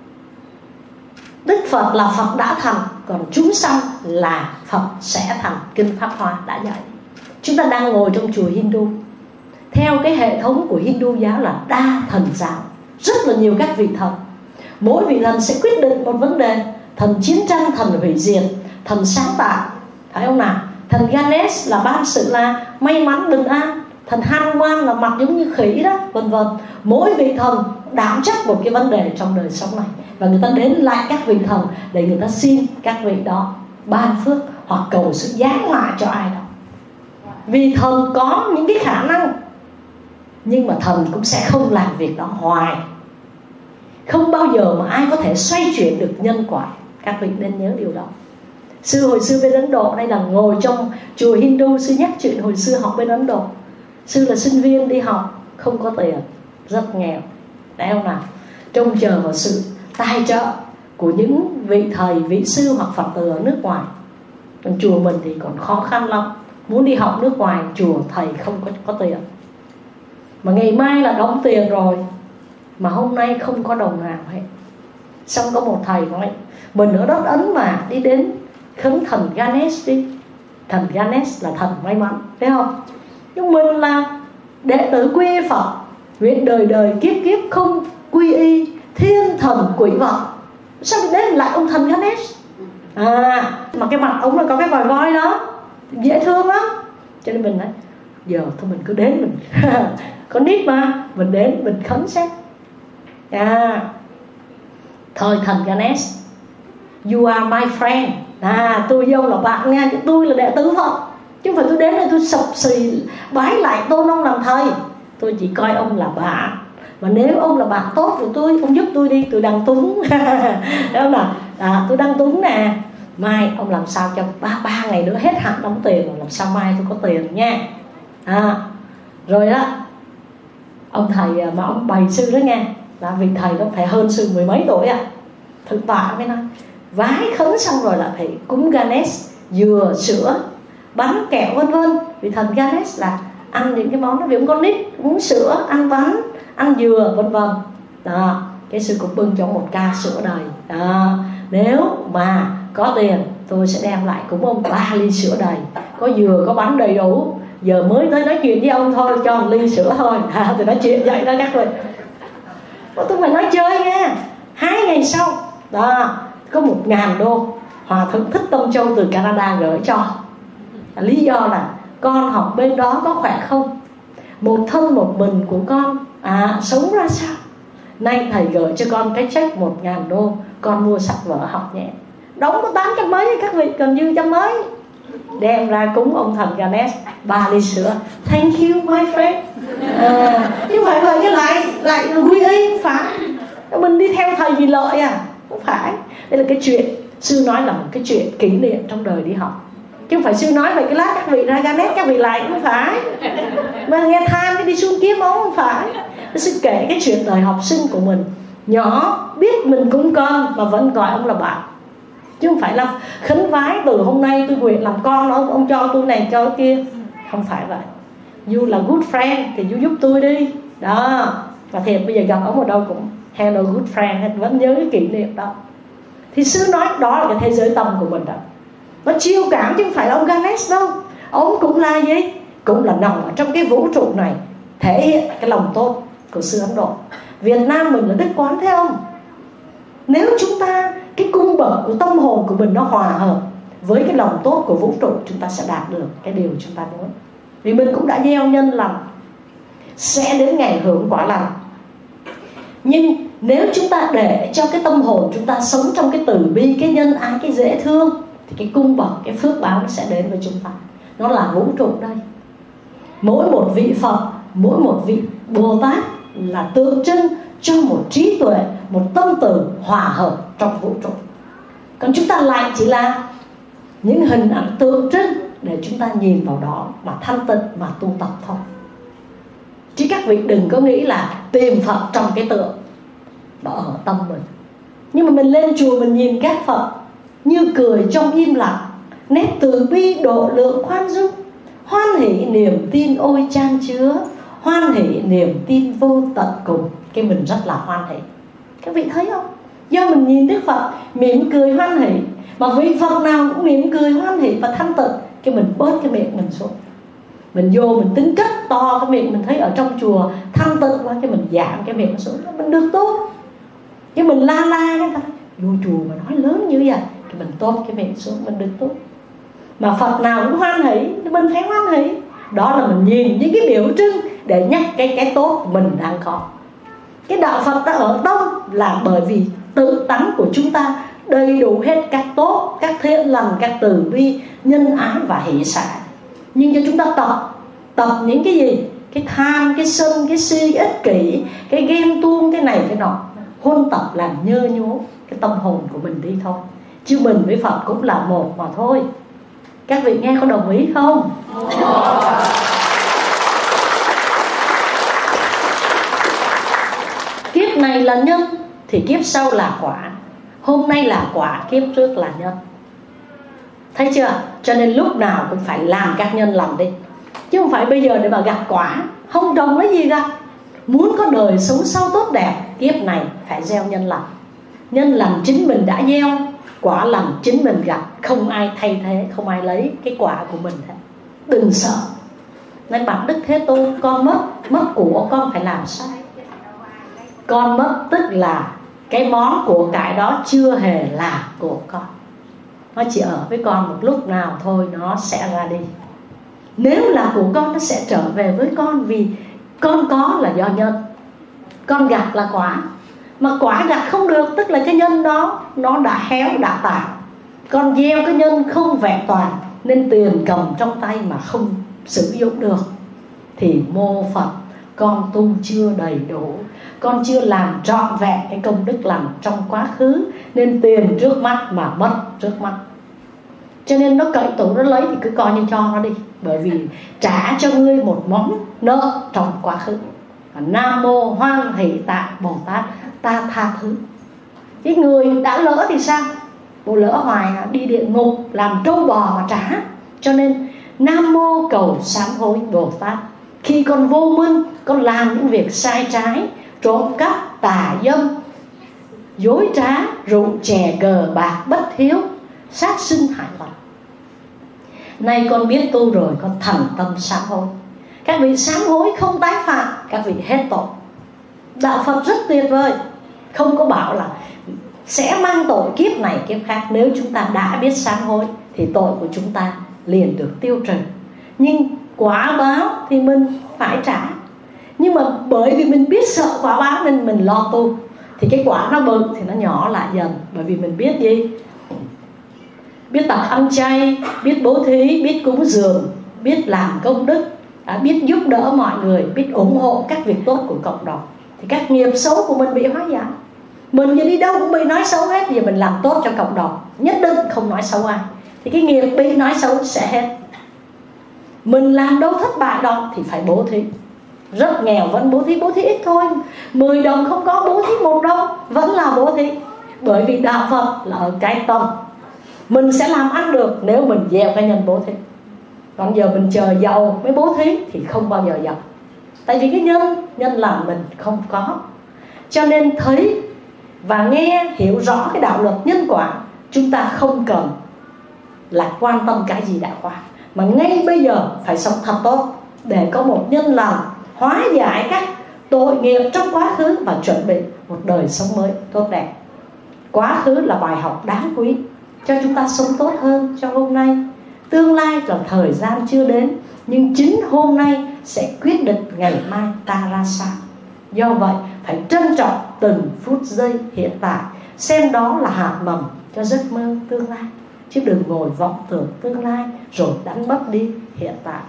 Đức Phật là Phật đã thành, còn chúng sanh là Phật sẽ thành. Kinh Pháp Hoa đã dạy. Chúng ta đang ngồi trong chùa Hindu. Theo cái hệ thống của Hindu giáo là đa thần giáo, rất là nhiều các vị thần. Mỗi vị thần sẽ quyết định một vấn đề. Thần chiến tranh, thần hủy diệt, thần sáng tạo, phải không nào? Thần Ganesh là ban sự là may mắn bình an, thần Hanuman là mặt giống như khỉ đó, vân vân. Mỗi vị thần đảm trách một cái vấn đề trong đời sống này, và người ta đến lại các vị thần để người ta xin các vị đó ban phước hoặc cầu sự giáng họa cho ai đó. Vì thần có những cái khả năng, nhưng mà thần cũng sẽ không làm việc đó hoài. Không bao giờ mà ai có thể xoay chuyển được nhân quả. Các vị nên nhớ điều đó. Sư hồi xưa bên Ấn Độ, đây là ngồi trong chùa Hindu, sư nhắc chuyện hồi xưa học bên Ấn Độ. Sư là sinh viên đi học, không có tiền, rất nghèo, đấy không nào? Trông chờ vào sự tài trợ của những vị thầy, vị sư hoặc Phật tử ở nước ngoài. Còn chùa mình thì còn khó khăn lắm. Muốn đi học nước ngoài, chùa thầy không có, có tiền. Mà ngày mai là đóng tiền rồi, mà hôm nay không có đồng nào hết. Xong có một thầy nói, mình ở đất Ấn mà, đi đến khấn thần Ganesh đi. Thần Ganesh là thần may mắn, thấy không? Nhưng mình là đệ tử quy y Phật, nguyện đời đời kiếp kiếp không quy y thiên thần quỷ vật. Sao mình đến lại ông thần Ganesh? À, mà cái mặt ông là có cái vòi voi đó, dễ thương lắm. Cho nên mình nói, giờ thôi mình cứ đến, mình có nít mà, mình đến mình khấn xét. À, thời thần Ganesh, you are my friend. À, tôi với ông là bạn nha, chứ tôi là đệ tử Phật, chứ không phải tôi đến đây tôi sập xì bái lại tôn ông làm thầy. Tôi chỉ coi ông là bạn. Và nếu ông là bạn tốt của tôi, ông giúp tôi đi, tôi đăng túng. Đúng không nào? À, tôi đăng túng nè, mai ông làm sao cho ba, ba ngày nữa hết hạn đóng tiền, làm sao mai tôi có tiền nha. À, rồi đó, ông thầy mà ông bày sư đó nha, là vị thầy đó phải hơn sư mười mấy tuổi à. Thượng tọa mới nói, vái khấn xong rồi là phải cúng Ganesh, dừa, sữa, bánh, kẹo vân vân. Vì thần Ganesh là ăn những cái món đó, vì ông con nít uống sữa, ăn bánh, ăn dừa vân vân. Đó, cái sư cũng bưng cho một ca sữa đời. Đó, nếu mà có tiền tôi sẽ đem lại cúng ông ba ly sữa đầy, có dừa có bánh đầy đủ. Giờ mới tới nói chuyện với ông thôi, cho một ly sữa thôi. À, tôi nói chuyện vậy đó các vị. Tôi phải nói chơi nha. Hai ngày sau đó, có một ngàn đô Hòa Thượng Thích Tâm Châu từ Canada gửi cho. Lý do là con học bên đó có khỏe không, một thân một mình của con à, sống ra sao. Nay thầy gửi cho con cái check một ngàn đô, con mua sách vở học nhé. Đóng có tám trăm mấy các vị, cần dư trăm mấy. Đem ra cúng ông thần Ganesh ba ly sữa. Thank you my friend. À, chứ phải vậy cái lại lại quy y phải. Mình đi theo thầy vì lợi à? Không phải. Đây là cái chuyện sư nói là một cái chuyện kỷ niệm trong đời đi học, chứ không phải sư nói vậy cái lát các vị ra Ganesh các vị lại, không phải. Mà nghe tham cái đi xuống kiếm ống, không phải. Sư kể cái chuyện đời học sinh của mình, nhỏ biết mình cũng con mà vẫn gọi ông là bạn, chứ không phải là khấn vái từ hôm nay tôi nguyện làm con ông, ông cho tôi này cho kia. Không phải vậy. You là good friend thì you giúp tôi đi. Đó. Và thiệt bây giờ gặp ông ở đâu cũng hello good friend, vẫn nhớ cái kỷ niệm đó. Thì sư nói đó là cái thế giới tâm của mình đó. Nó chiêu cảm chứ không phải là ông Ganesh đâu. Ông cũng là gì? Cũng là nằm ở trong cái vũ trụ này, thể hiện cái lòng tốt của sư Ấn Độ. Việt Nam mình là Đức Quán Thế Âm. Nếu chúng ta cái cung bậc của tâm hồn của mình nó hòa hợp với cái lòng tốt của vũ trụ, chúng ta sẽ đạt được cái điều chúng ta muốn. Vì mình cũng đã gieo nhân lành, sẽ đến ngày hưởng quả lành. Nhưng nếu chúng ta để cho cái tâm hồn chúng ta sống trong cái từ bi, cái nhân ái, cái dễ thương, thì cái cung bậc, cái phước báo nó sẽ đến với chúng ta. Nó là vũ trụ đây. Mỗi một vị Phật, mỗi một vị Bồ Tát là tượng trưng cho một trí tuệ, một tâm từ hòa hợp trong vũ trụ. Còn chúng ta lại chỉ là những hình ảnh tượng trưng để chúng ta nhìn vào đó mà thanh tịnh, mà tu tập thôi. Chứ các vị đừng có nghĩ là tìm Phật trong cái tượng, đó ở tâm mình. Nhưng mà mình lên chùa mình nhìn các Phật như cười trong im lặng, nét từ bi độ lượng khoan dung, hoan hỷ niềm tin ôi chan chứa, hoan hỷ niềm tin vô tận cùng. Cái mình rất là hoan hỷ. Các vị thấy không? Do mình nhìn Đức Phật mỉm cười hoan hỷ, mà vị Phật nào cũng mỉm cười hoan hỷ và thanh tịnh, cái mình bớt cái miệng mình xuống. Mình vô mình tính cách to cái miệng, mình thấy ở trong chùa thanh tịnh quá, cái mình giảm cái miệng xuống, mình được tốt. Cái mình la la cái ta vô chùa mà nói lớn như vậy, cái mình tốt cái miệng xuống, mình được tốt. Mà Phật nào cũng hoan hỷ thì mình phải hoan hỷ. Đó là mình nhìn những cái biểu trưng để nhắc cái cái tốt mình đang có. Cái đạo Phật ta ở tâm là bởi vì tự tánh của chúng ta đầy đủ hết các tốt, các thiện lành, các từ bi, nhân ái và hỷ xả. Nhưng cho chúng ta tập Tập những cái gì? Cái tham, cái sân, cái si, cái ích kỷ, cái ghen tuông, cái này cái nọ. Huân tập làm nhơ nhố cái tâm hồn của mình đi thôi. Chứ mình với Phật cũng là một mà thôi. Các vị nghe có đồng ý không? Kiếp này là nhân thì kiếp sau là quả. Hôm nay là quả, kiếp trước là nhân. Thấy chưa? Cho nên lúc nào cũng phải làm các nhân lành đi, chứ không phải bây giờ để mà gặt quả. Không trồng lấy gì gặt. Muốn có đời sống sau tốt đẹp, kiếp này phải gieo nhân lành. Nhân lành chính mình đã gieo, quả lành chính mình gặt. Không ai thay thế, không ai lấy cái quả của mình hết. Đừng sợ. Nên bảo Đức Thế Tôn, con mất, mất của con phải làm sao? Con mất tức là cái món của cải đó chưa hề là của con. Nó chỉ ở với con một lúc nào thôi, nó sẽ ra đi. Nếu là của con, nó sẽ trở về với con. Vì con có là do nhân, con gặt là quả. Mà quả gặt không được, tức là cái nhân đó nó đã héo, đã tàn. Con gieo cái nhân không vẹn toàn, nên tiền cầm trong tay mà không sử dụng được, thì mô Phật, con tu chưa đầy đủ, con chưa làm trọn vẹn cái công đức lành trong quá khứ, nên tiền trước mắt mà mất trước mắt. Cho nên nó cậy tủ nó lấy thì cứ coi như cho nó đi. Bởi vì trả cho ngươi một món nợ trong quá khứ. Nam mô Hoan Hỷ Tạ Bồ Tát, ta tha thứ. Cái người đã lỡ thì sao? Bộ lỡ hoài đi địa ngục làm trâu bò mà trả. Cho nên Nam mô cầu sám hối Bồ Tát. Khi con vô minh, con làm những việc sai trái, trộm cắp, tà dâm, dối trá, rượu chè cờ bạc, bất hiếu, sát sinh hại vật. Nay con biết tu rồi, con thành tâm sám hối. Các vị sám hối không tái phạm, các vị hết tội. Đạo Phật rất tuyệt vời, không có bảo là sẽ mang tội kiếp này kiếp khác. Nếu chúng ta đã biết sám hối thì tội của chúng ta liền được tiêu trừ. Nhưng quả báo thì mình phải trả. Nhưng mà bởi vì mình biết sợ quả báo nên mình lo tu, thì cái quả nó bự thì nó nhỏ lại dần. Bởi vì mình biết gì? Biết tập ăn chay, biết bố thí, biết cúng dường, biết làm công đức, à, biết giúp đỡ mọi người, biết ủng hộ các việc tốt của cộng đồng, thì các nghiệp xấu của mình bị hóa giải. Mình giờ đi đâu cũng bị nói xấu hết. Giờ mình làm tốt cho cộng đồng, nhất định không nói xấu ai, thì cái nghiệp bị nói xấu sẽ hết. Mình làm đâu thất bại đó thì phải bố thí. Rất nghèo vẫn bố thí, bố thí ít thôi, mười đồng không có bố thí một đồng vẫn là bố thí. Bởi vì đạo Phật là ở cái tâm. Mình sẽ làm ăn được nếu mình gieo cái nhân bố thí. Còn giờ mình chờ giàu mới bố thí thì không bao giờ giàu. Tại vì cái nhân, nhân làm mình không có. Cho nên thấy và nghe hiểu rõ cái đạo luật nhân quả, chúng ta không cần là quan tâm cái gì đã qua, mà ngay bây giờ phải sống thật tốt để có một nhân lành hóa giải các tội nghiệp trong quá khứ và chuẩn bị một đời sống mới tốt đẹp. Quá khứ là bài học đáng quý cho chúng ta sống tốt hơn cho hôm nay. Tương lai là thời gian chưa đến, nhưng chính hôm nay sẽ quyết định ngày mai ta ra sao. Do vậy phải trân trọng từng phút giây hiện tại, xem đó là hạt mầm cho giấc mơ tương lai, chứ đừng ngồi vọng tưởng tương lai rồi đánh mất đi hiện tại.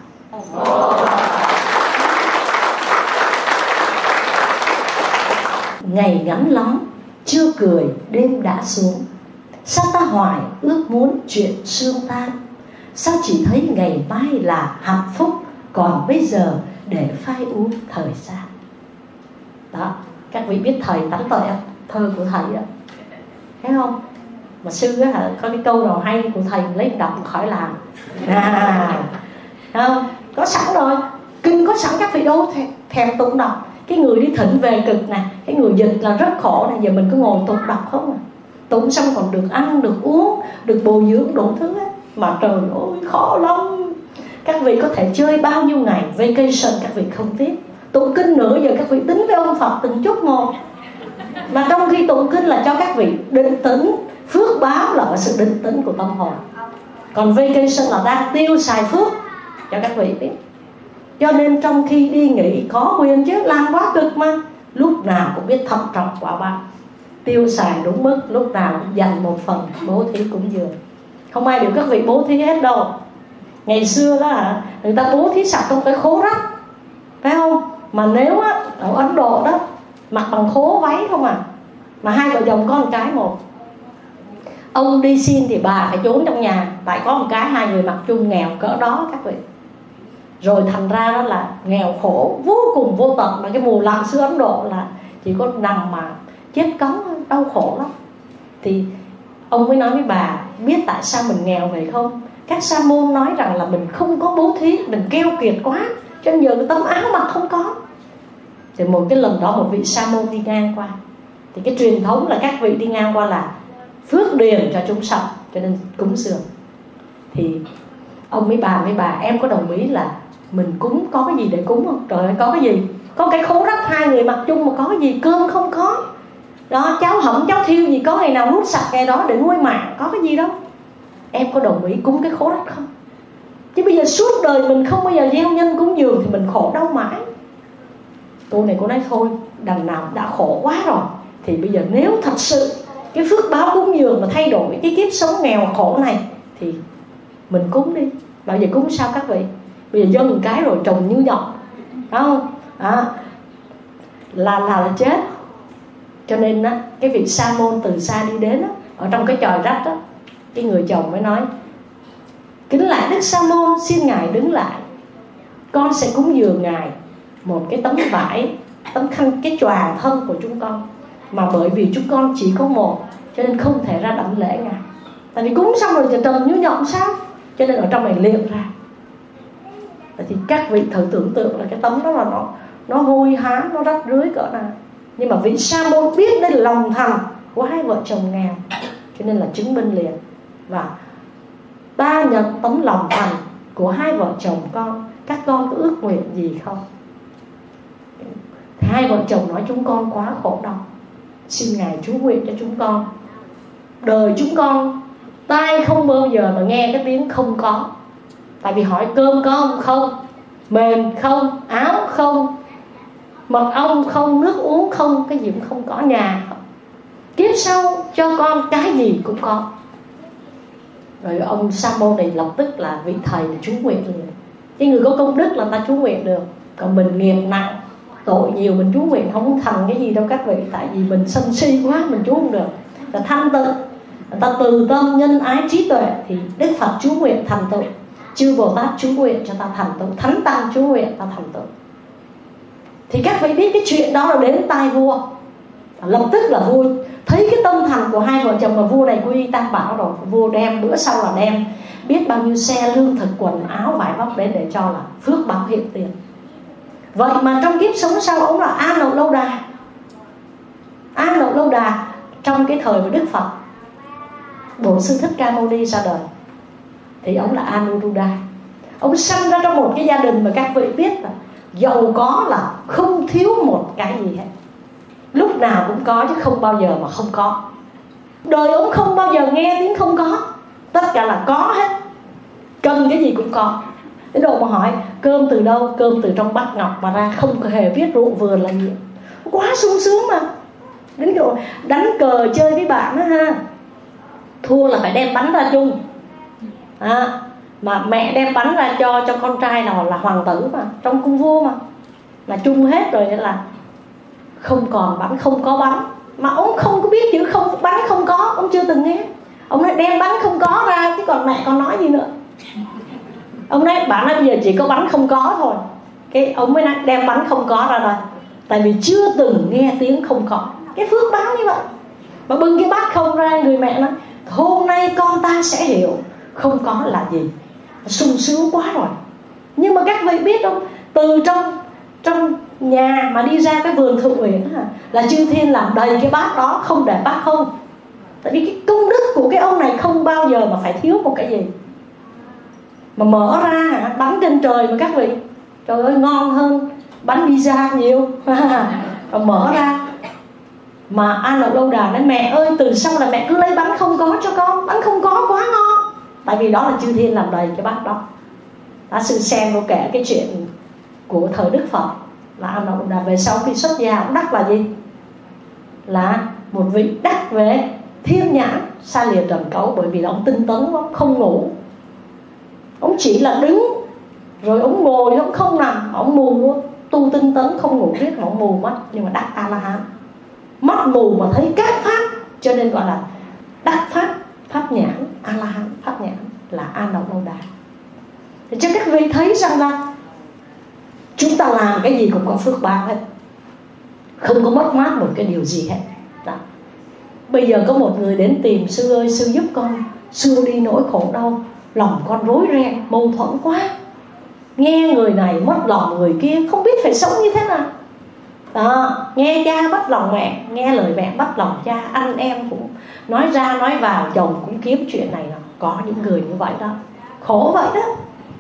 Ngày ngắn lắm, chưa cười đêm đã xuống. Sao ta hoài ước muốn chuyện sương tan? Sao chỉ thấy ngày mai là hạnh phúc, còn bây giờ để phai u thời gian. Đó, các vị biết thầy Tánh Tuệ không? Thơ của thầy đó, thấy không? Mà sư á, có cái câu nào hay của thầy lấy đọc khỏi làm. À, không? Có sẵn rồi, kinh có sẵn, các vị đâu thèm tụng đọc. Cái người đi thỉnh về cực nè, cái người dịch là rất khổ này, giờ mình cứ ngồi tụng đọc không à. Tụng xong còn được ăn, được uống, được bồi dưỡng đủ thứ ấy. Mà trời ơi khó lắm. Các vị có thể chơi bao nhiêu ngày vacation các vị không biết. Tụng kinh nửa giờ các vị tính với ông Phật từng chút một. Mà trong khi tụng kinh là cho các vị định tĩnh, phước báo là sự định tĩnh của tâm hồn. Còn vacation là đang tiêu xài phước, cho các vị biết. Cho nên trong khi đi nghỉ có quyền chứ, làm quá cực mà. Lúc nào cũng biết thận trọng quả báo, tiêu xài đúng mức, lúc nào cũng dành một phần bố thí cúng dường. Không ai biểu các vị bố thí hết đâu. Ngày xưa đó hả, người ta bố thí sạch trong cái khố rách, phải không? Mà nếu á, ở Ấn Độ đó, mặc bằng khố váy không à, mà hai vợ chồng có một cái một. Ông đi xin thì bà phải trốn trong nhà, tại có một cái hai người mặc chung nghèo cỡ đó các vị. Rồi thành ra đó là nghèo khổ vô cùng vô tận. Mà cái mùa lạnh xưa Ấn Độ là chỉ có nằm mà chết cống, đau khổ lắm. Thì ông mới nói với bà, biết tại sao mình nghèo vậy không? Các sa môn nói rằng là mình không có bố thí, mình keo kiệt quá, cho nên giờ cái tấm áo mặc không có. Thì một cái lần đó một vị sa môn đi ngang qua. Thì cái truyền thống là các vị đi ngang qua là phước điền cho chúng sanh, cho nên cúng dường. Thì ông mới bàn với bà, em có đồng ý là mình cúng có cái gì để cúng không? Trời ơi, có cái gì? Có cái khố rách hai người mặc chung mà có cái gì? Cơm không có. Đó, cháo hẩm, cháo thiêu gì có ngày nào nuốt sạch ngày đó để nuôi mạng, có cái gì đâu. Em có đồng ý cúng cái khố rách không? Chứ bây giờ suốt đời mình không bao giờ gieo nhân cúng dường thì mình khổ đau mãi. Cô này cô nói thôi, đằng nào đã khổ quá rồi, thì bây giờ nếu thật sự cái phước báo cúng dường mà thay đổi cái kiếp sống nghèo khổ này thì mình cúng đi. Bao giờ cúng sao các vị? Bây giờ dân một cái rồi trồng như nhộng, phải không? À, là, là là chết. Cho nên á, cái vị sa môn từ xa đi đến á, ở trong cái chòi rách á, cái người chồng mới nói, kính lại Đức Sa môn, xin ngài đứng lại, con sẽ cúng dường ngài một cái tấm vải, tấm khăn, cái choàng thân của chúng con. Mà bởi vì chúng con chỉ có một, cho nên không thể ra đảnh lễ ngài. Tại vì cúng xong rồiจะtrần như nhộng sao? Cho nên ở trong này liệng ra. Thì các vị thử tưởng tượng là cái tấm đó là nó nó hôi há, nó rách rưới cỡ nào. Nhưng mà vị sa môn biết đây là lòng thành của hai vợ chồng nghèo, cho nên là chứng minh liền. Và ta nhận tấm lòng thành của hai vợ chồng con, các con có ước nguyện gì không? Thì hai vợ chồng nói chúng con quá khổ đau, xin ngài chú nguyện cho chúng con. Đời chúng con tai không bao giờ mà nghe cái tiếng không có. Tại vì hỏi cơm có không? Không. Mền không, áo không, mật ong không, nước uống không, cái gì cũng không có, nhà không. Kiếp sau cho con cái gì cũng có. Rồi ông sa môn này lập tức là vị thầy chú nguyện liền. Cái người có công đức là ta chú nguyện được. Còn mình nghiệp nặng, tội nhiều, mình chú nguyện không thành cái gì đâu các vị. Tại vì mình sân si quá, mình chú không được. Là thanh tịnh, người ta từ tâm nhân ái trí tuệ, thì Đức Phật chú nguyện thành tựu, chư Bồ Tát chú nguyện cho ta thành tựu, Thánh Tăng chú nguyện ta thành tựu. Thì các vị biết cái chuyện đó là đến tai vua. Lập tức là vua thấy cái tâm thành của hai vợ chồng, mà vua này quy y Tam Bảo rồi. Vua đem bữa sau là đem biết bao nhiêu xe lương thực, quần áo, vải vóc đến để cho là phước báo hiện tiền. Vậy mà trong kiếp sống sau ông là An Nậu Lâu Đà. An Nậu Lâu Đà trong cái thời của Đức Phật, Bổn Sư Thích Ca Mâu Ni ra đời, thì ông là Anuruddha. Ông sanh ra trong một cái gia đình mà các vị biết là giàu có, là không thiếu một cái gì hết, lúc nào cũng có chứ không bao giờ mà không có. Đời ông không bao giờ nghe tiếng không có, tất cả là có hết, cần cái gì cũng có. Cái đồ mà hỏi cơm từ đâu, cơm từ trong bát ngọc mà ra, không hề biết ruộng vườn là gì. Quá sung sướng mà. Đến độ đánh cờ chơi với bạn đó ha, thua là phải đem bánh ra chung à, mà mẹ đem bánh ra cho cho con trai nào là hoàng tử mà, trong cung vua mà, là chung hết rồi, nên là không còn bánh, không có bánh. Mà ông không có biết chữ không, bánh không có, ông chưa từng nghe. Ông nói đem bánh không có ra, chứ còn mẹ còn nói gì nữa. Ông nói bạn nói bây giờ chỉ có bánh không có thôi. Cái ông mới nói đem bánh không có ra rồi. Tại vì chưa từng nghe tiếng không có. Cái phước báo như vậy. Mà bưng cái bát không ra, người mẹ nói hôm nay con ta sẽ hiểu không có là gì. Sung sướng quá rồi. Nhưng mà các vị biết không, từ trong trong nhà mà đi ra cái vườn Thượng Uyển là chư thiên làm đầy cái bát đó, không để bát không. Tại vì cái công đức của cái ông này không bao giờ mà phải thiếu một cái gì. Mà mở ra bánh trên trời mà các vị, trời ơi ngon hơn bánh pizza nhiều. Và mở ra mà An Đậu Lâu Đà nói mẹ ơi từ sau là mẹ cứ lấy bánh không có cho con. Bánh không có quá ngon. Tại vì đó là chư thiên làm đầy cái bát đó. Đã sư xem cô kể cái chuyện của thời Đức Phật là An Đậu Lâu Đà về sau khi xuất gia ông đắc là gì? Là một vị đắc về thiên nhãn xa lìa trần cấu. Bởi vì ông tinh tấn, ông không ngủ. Ông chỉ là đứng, rồi ông ngồi, ông không nằm. Ông mù luôn, tu tinh tấn không ngủ riết mà ông mù mắt. Nhưng mà đắc A-la-hán, mắt mù mà thấy các pháp, cho nên gọi là đắc pháp, pháp nhãn, A-la-hán, pháp nhãn là An Đậu Lâu Đà. Thì cho các vị thấy rằng là chúng ta làm cái gì cũng có phước báo hết, không có mất mát một cái điều gì hết đó. Bây giờ có một người đến tìm sư ơi, sư giúp con xua đi nỗi khổ đau, lòng con rối ren, mâu thuẫn quá, nghe người này mất lòng người kia, không biết phải sống như thế nào đó. Nghe cha mất lòng mẹ, nghe lời mẹ mất lòng cha, anh em cũng nói ra nói vào, chồng cũng kiếm chuyện này nào. Có những người như vậy đó, khổ vậy đó,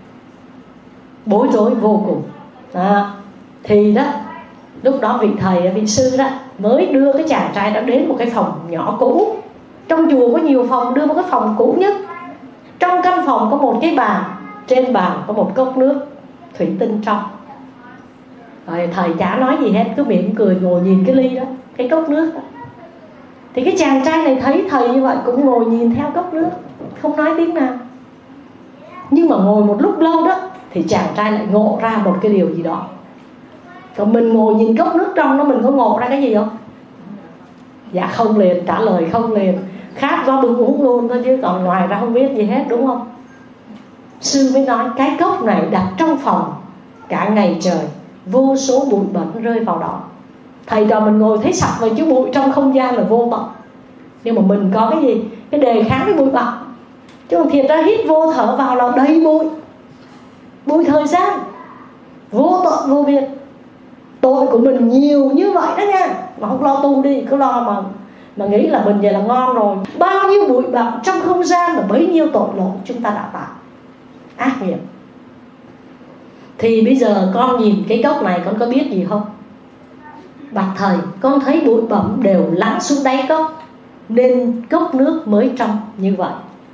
bối rối vô cùng đó. Thì đó, lúc đó vị thầy, vị sư đó mới đưa cái chàng trai đó đến một cái phòng nhỏ cũ. Trong chùa có nhiều phòng, đưa một cái phòng cũ nhất. Trong căn phòng có một cái bàn, trên bàn có một cốc nước thủy tinh trong. Rồi thầy chả nói gì hết, cứ mỉm cười ngồi nhìn cái ly đó, cái cốc nước đó. Thì cái chàng trai này thấy thầy như vậy cũng ngồi nhìn theo cốc nước, không nói tiếng nào. Nhưng mà ngồi một lúc lâu đó thì chàng trai lại ngộ ra một cái điều gì đó. Còn mình ngồi nhìn cốc nước trong đó, mình có ngộ ra cái gì không? Dạ không liền, trả lời không liền. Khát quá bưng uống luôn thôi, chứ còn ngoài ra không biết gì hết, đúng không? Sư mới nói cái cốc này đặt trong phòng cả ngày trời, vô số bụi bẩn rơi vào đó. Thầy trò mình ngồi thấy sạch rồi, chứ bụi trong không gian là vô tận. Nhưng mà mình có cái gì? Cái đề kháng với bụi bẩn. Chứ còn thiệt ra hít vô thở vào là đầy bụi, bụi thời gian, vô tận vô biên. Tội của mình nhiều như vậy đó nha. Mà không lo tu đi, cứ lo mà mà nghĩ là mình vậy là ngon rồi. Bao nhiêu bụi bặm trong không gian mà bấy nhiêu tội lỗi chúng ta đã tạo, ác nghiệp. Thì bây giờ con nhìn cái cốc này, con có biết gì không? Bạch thầy, con thấy bụi bặm đều lắng xuống đáy cốc, nên cốc nước mới trong như vậy.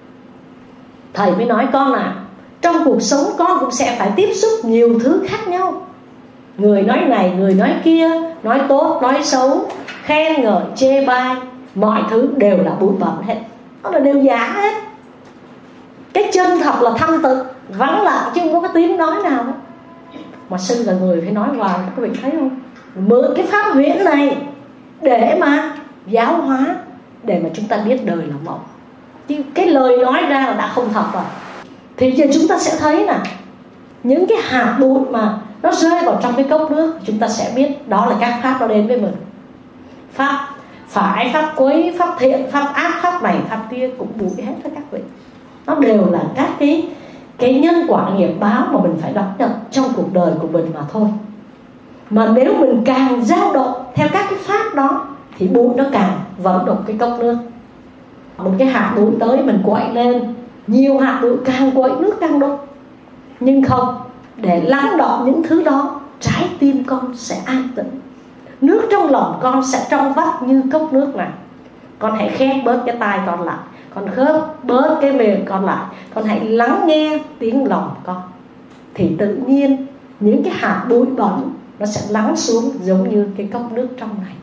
Thầy mới nói con à, trong cuộc sống con cũng sẽ phải tiếp xúc nhiều thứ khác nhau. Người nói này, người nói kia, nói tốt, nói xấu, khen ngợi, chê bai, mọi thứ đều là bụi bặm hết. Nó là đều giả hết. Cái chân thật là thanh tịnh, vắng lặng chứ không có cái tiếng nói nào. Mà sư là người phải nói vào, các vị thấy không? Mượn cái pháp huyễn này để mà giáo hóa, để mà chúng ta biết đời là mộng. Chứ cái lời nói ra là đã không thật rồi. Thì giờ chúng ta sẽ thấy là những cái hạt bụi mà nó rơi vào trong cái cốc nước, chúng ta sẽ biết đó là các pháp nó đến với mình. Pháp phải, pháp quấy, pháp thiện, pháp ác, pháp này, pháp kia cũng bụi hết đó các vị. Nó đều là các cái cái nhân quả nghiệp báo mà mình phải đón nhận trong cuộc đời của mình mà thôi. Mà nếu mình càng dao động theo các cái pháp đó thì bụi nó càng vận động cái cốc nước. Một cái hạt bụi tới mình quậy lên, nhiều hạt bụi càng quậy nước càng đục. Nhưng không, để lắng đọng những thứ đó, trái tim con sẽ an tĩnh, nước trong lòng con sẽ trong vắt như cốc nước này. Con hãy khép bớt cái tai con lại, con khớp bớt cái miệng con lại, con hãy lắng nghe tiếng lòng con. Thì tự nhiên những cái hạt bụi bẩn nó sẽ lắng xuống giống như cái cốc nước trong này.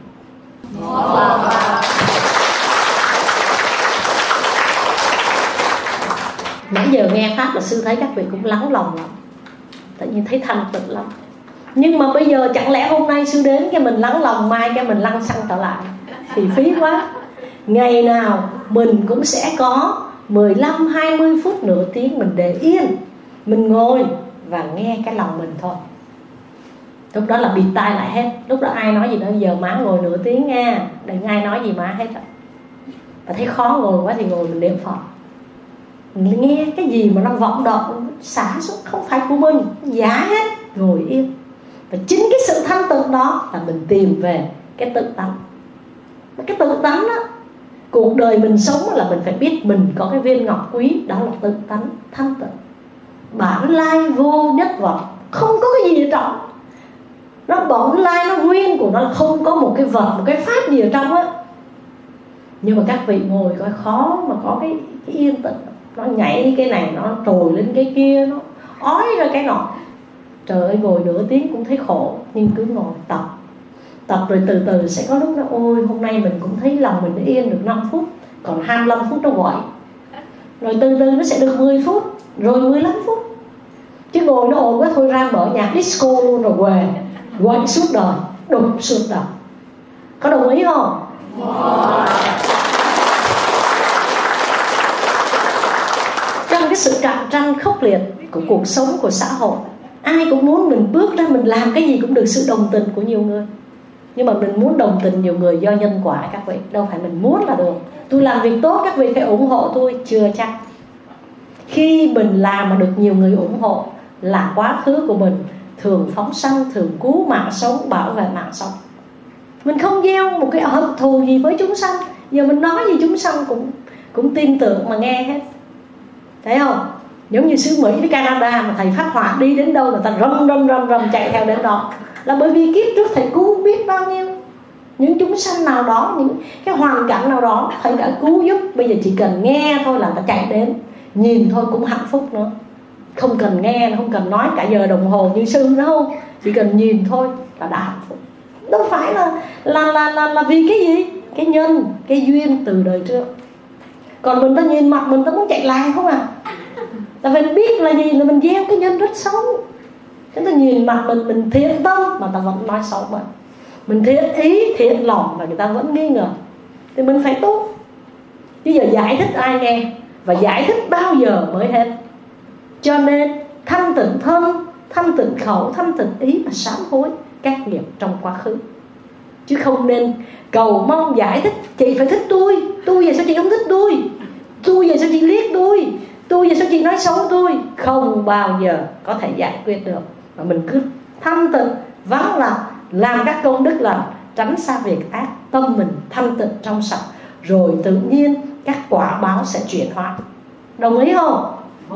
Nãy giờ nghe pháp là sư thấy các vị cũng lắng lòng lắm, tự nhiên thấy thanh tịnh lắm. Nhưng mà bây giờ chẳng lẽ hôm nay sư đến cái mình lắng lòng, mai cái mình lăn xăng trở lại thì phí quá. Ngày nào mình cũng sẽ có mười lăm hai mươi phút nửa tiếng mình để yên, mình ngồi và nghe cái lòng mình thôi. Lúc đó là bịt tai lại hết. Lúc đó ai nói gì nữa, giờ má ngồi nửa tiếng nha, đừng ai nói gì má hết. Và thấy khó ngồi quá thì ngồi mình niệm Phật. Mình nghe cái gì mà nó vọng động xả xuống không phải của mình, giá hết, ngồi yên. Và chính cái sự thanh tịnh đó là mình tìm về cái tự tánh. Cái tự tánh đó, cuộc đời mình sống là mình phải biết mình có cái viên ngọc quý, đó là tự tánh thanh tịnh. Bản lai vô nhất vật, không có cái gì ở trong. Nó bổn lai, nó nguyên của nó là không có một cái vật, một cái pháp gì ở trong á. Nhưng mà các vị ngồi coi khó mà có cái, cái yên tĩnh. Nó nhảy đi cái này, nó trồi lên cái kia, nó ói ra cái nọ. Trời ơi, ngồi nửa tiếng cũng thấy khổ. Nhưng cứ ngồi tập. Tập rồi từ từ sẽ có lúc nó ôi hôm nay mình cũng thấy lòng mình yên được năm phút, còn hai mươi lăm phút nó gọi. Rồi từ từ nó sẽ được mười phút, rồi mười lăm phút. Chứ ngồi nó ồn quá thôi ra mở nhạc disco luôn rồi về, quay suốt đời, đục suốt đời. Có đồng ý không? Trong cái sự cạnh tranh khốc liệt của cuộc sống, của xã hội, ai cũng muốn mình bước ra mình làm cái gì cũng được sự đồng tình của nhiều người. Nhưng mà mình muốn đồng tình nhiều người do nhân quả các vị, đâu phải mình muốn là được. Tôi làm việc tốt các vị phải ủng hộ tôi, chưa chắc. Khi mình làm mà được nhiều người ủng hộ là quá khứ của mình thường phóng sanh, thường cứu mạng sống, bảo vệ mạng sống. Mình không gieo một cái hận thù gì với chúng sanh. Giờ mình nói gì chúng sanh cũng cũng tin tưởng mà nghe hết. Thấy không? Giống như xứ Mỹ với Canada mà thầy phát họa đi đến đâu người ta rầm rầm rầm rầm chạy theo đến đó. Là bởi vì kiếp trước thầy cứu biết bao nhiêu những chúng sanh nào đó, những cái hoàn cảnh nào đó thầy đã cứu giúp. Bây giờ chỉ cần nghe thôi là người ta chạy đến, nhìn thôi cũng hạnh phúc nữa. Không cần nghe, không cần nói cả giờ đồng hồ như sư nữa không, chỉ cần nhìn thôi là đã hạnh phúc. Đâu phải là là là là, là vì cái gì? Cái nhân, cái duyên từ đời trước. Còn mình ta nhìn mặt mình ta muốn chạy lại không à? Tại vì mình biết là gì là mình gieo cái nhân rất xấu. Chúng ta nhìn mặt mình, mình thiện tâm mà ta vẫn nói xấu mình. Mình thiện ý, thiện lòng mà người ta vẫn nghi ngờ. Thì mình phải tốt. Chứ giờ giải thích ai nghe, và giải thích bao giờ mới hết. Cho nên thanh tịnh thân, thanh tịnh khẩu, thanh tịnh ý và sám hối các nghiệp trong quá khứ. Chứ không nên cầu mong giải thích. Chị phải thích tôi, tôi giờ sao chị không thích tôi, tôi giờ sao chị liếc tôi, tôi giờ sao chị nói xấu tôi. Không bao giờ có thể giải quyết được. Mà mình cứ thanh tịnh, vắng lặng, làm các công đức lành, tránh xa việc ác, tâm mình thanh tịnh trong sạch, rồi tự nhiên các quả báo sẽ chuyển hóa. Đồng ý không?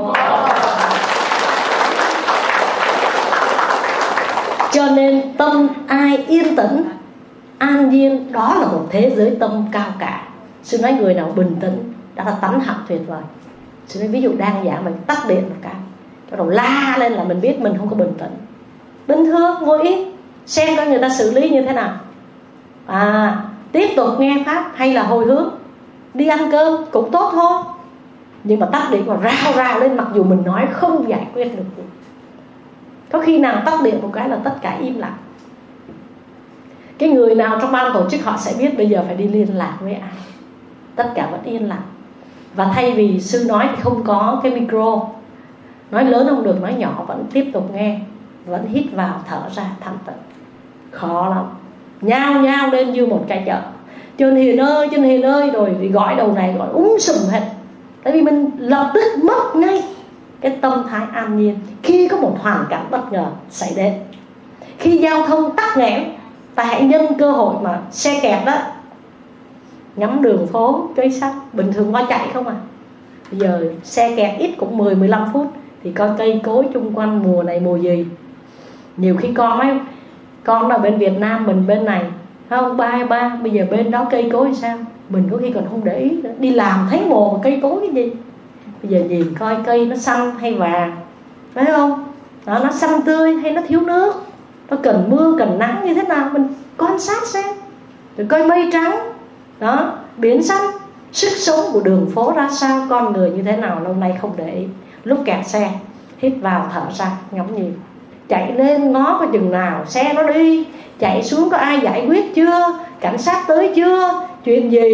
Cho nên tâm ai yên tĩnh, an nhiên, đó là một thế giới tâm cao cả. Sư nói người nào bình tĩnh, đó là tánh hạnh tuyệt vời. Sư nói ví dụ đang giảng mình tắt điện một cái, bắt đầu la lên là mình biết mình không có bình tĩnh. Bình thường ngồi yên, xem coi người ta xử lý như thế nào. À, tiếp tục nghe pháp hay là hồi hướng, đi ăn cơm cũng tốt thôi. Nhưng mà tắt điện mà rao rao lên, mặc dù mình nói không giải quyết được gì. Có khi nào tắt điện một cái là tất cả im lặng. Cái người nào trong ban tổ chức họ sẽ biết bây giờ phải đi liên lạc với ai. Tất cả vẫn yên lặng. Và thay vì sư nói thì không có cái micro, nói lớn không được, nói nhỏ vẫn tiếp tục nghe, vẫn hít vào thở ra thanh tịnh. Khó lắm. Nhao nhao lên như một cái chợ. Chân Hiền ơi, Chân Hiền ơi, rồi thì gọi đầu này gọi úm sùm hết. Tại vì mình lập tức mất ngay cái tâm thái an nhiên khi có một hoàn cảnh bất ngờ xảy đến. Khi giao thông tắc nghẽn, ta hãy nhân cơ hội mà xe kẹt đó, ngắm đường phố, cây xanh, bình thường qua chạy không à. Bây giờ xe kẹt ít cũng mười mười lăm phút, thì coi cây cối chung quanh mùa này mùa gì. Nhiều khi con nói con ở bên Việt Nam, mình bên này không, ba ba bây giờ bên đó cây cối sao, mình có khi còn không để ý nữa. Đi làm thấy mồ mà cây cối cái gì. Bây giờ nhìn coi cây nó xanh hay vàng, phải không? Đó, nó xanh tươi hay nó thiếu nước, nó cần mưa cần nắng như thế nào, mình quan sát xem. Rồi coi mây trắng, đó, biển xanh, sức sống của đường phố ra sao, con người như thế nào, lâu nay không để ý. Lúc kẹt xe, hít vào thở ra, ngắm nhìn. Chạy lên ngó có chừng nào xe nó đi, chạy xuống có ai giải quyết chưa, cảnh sát tới chưa, chuyện gì,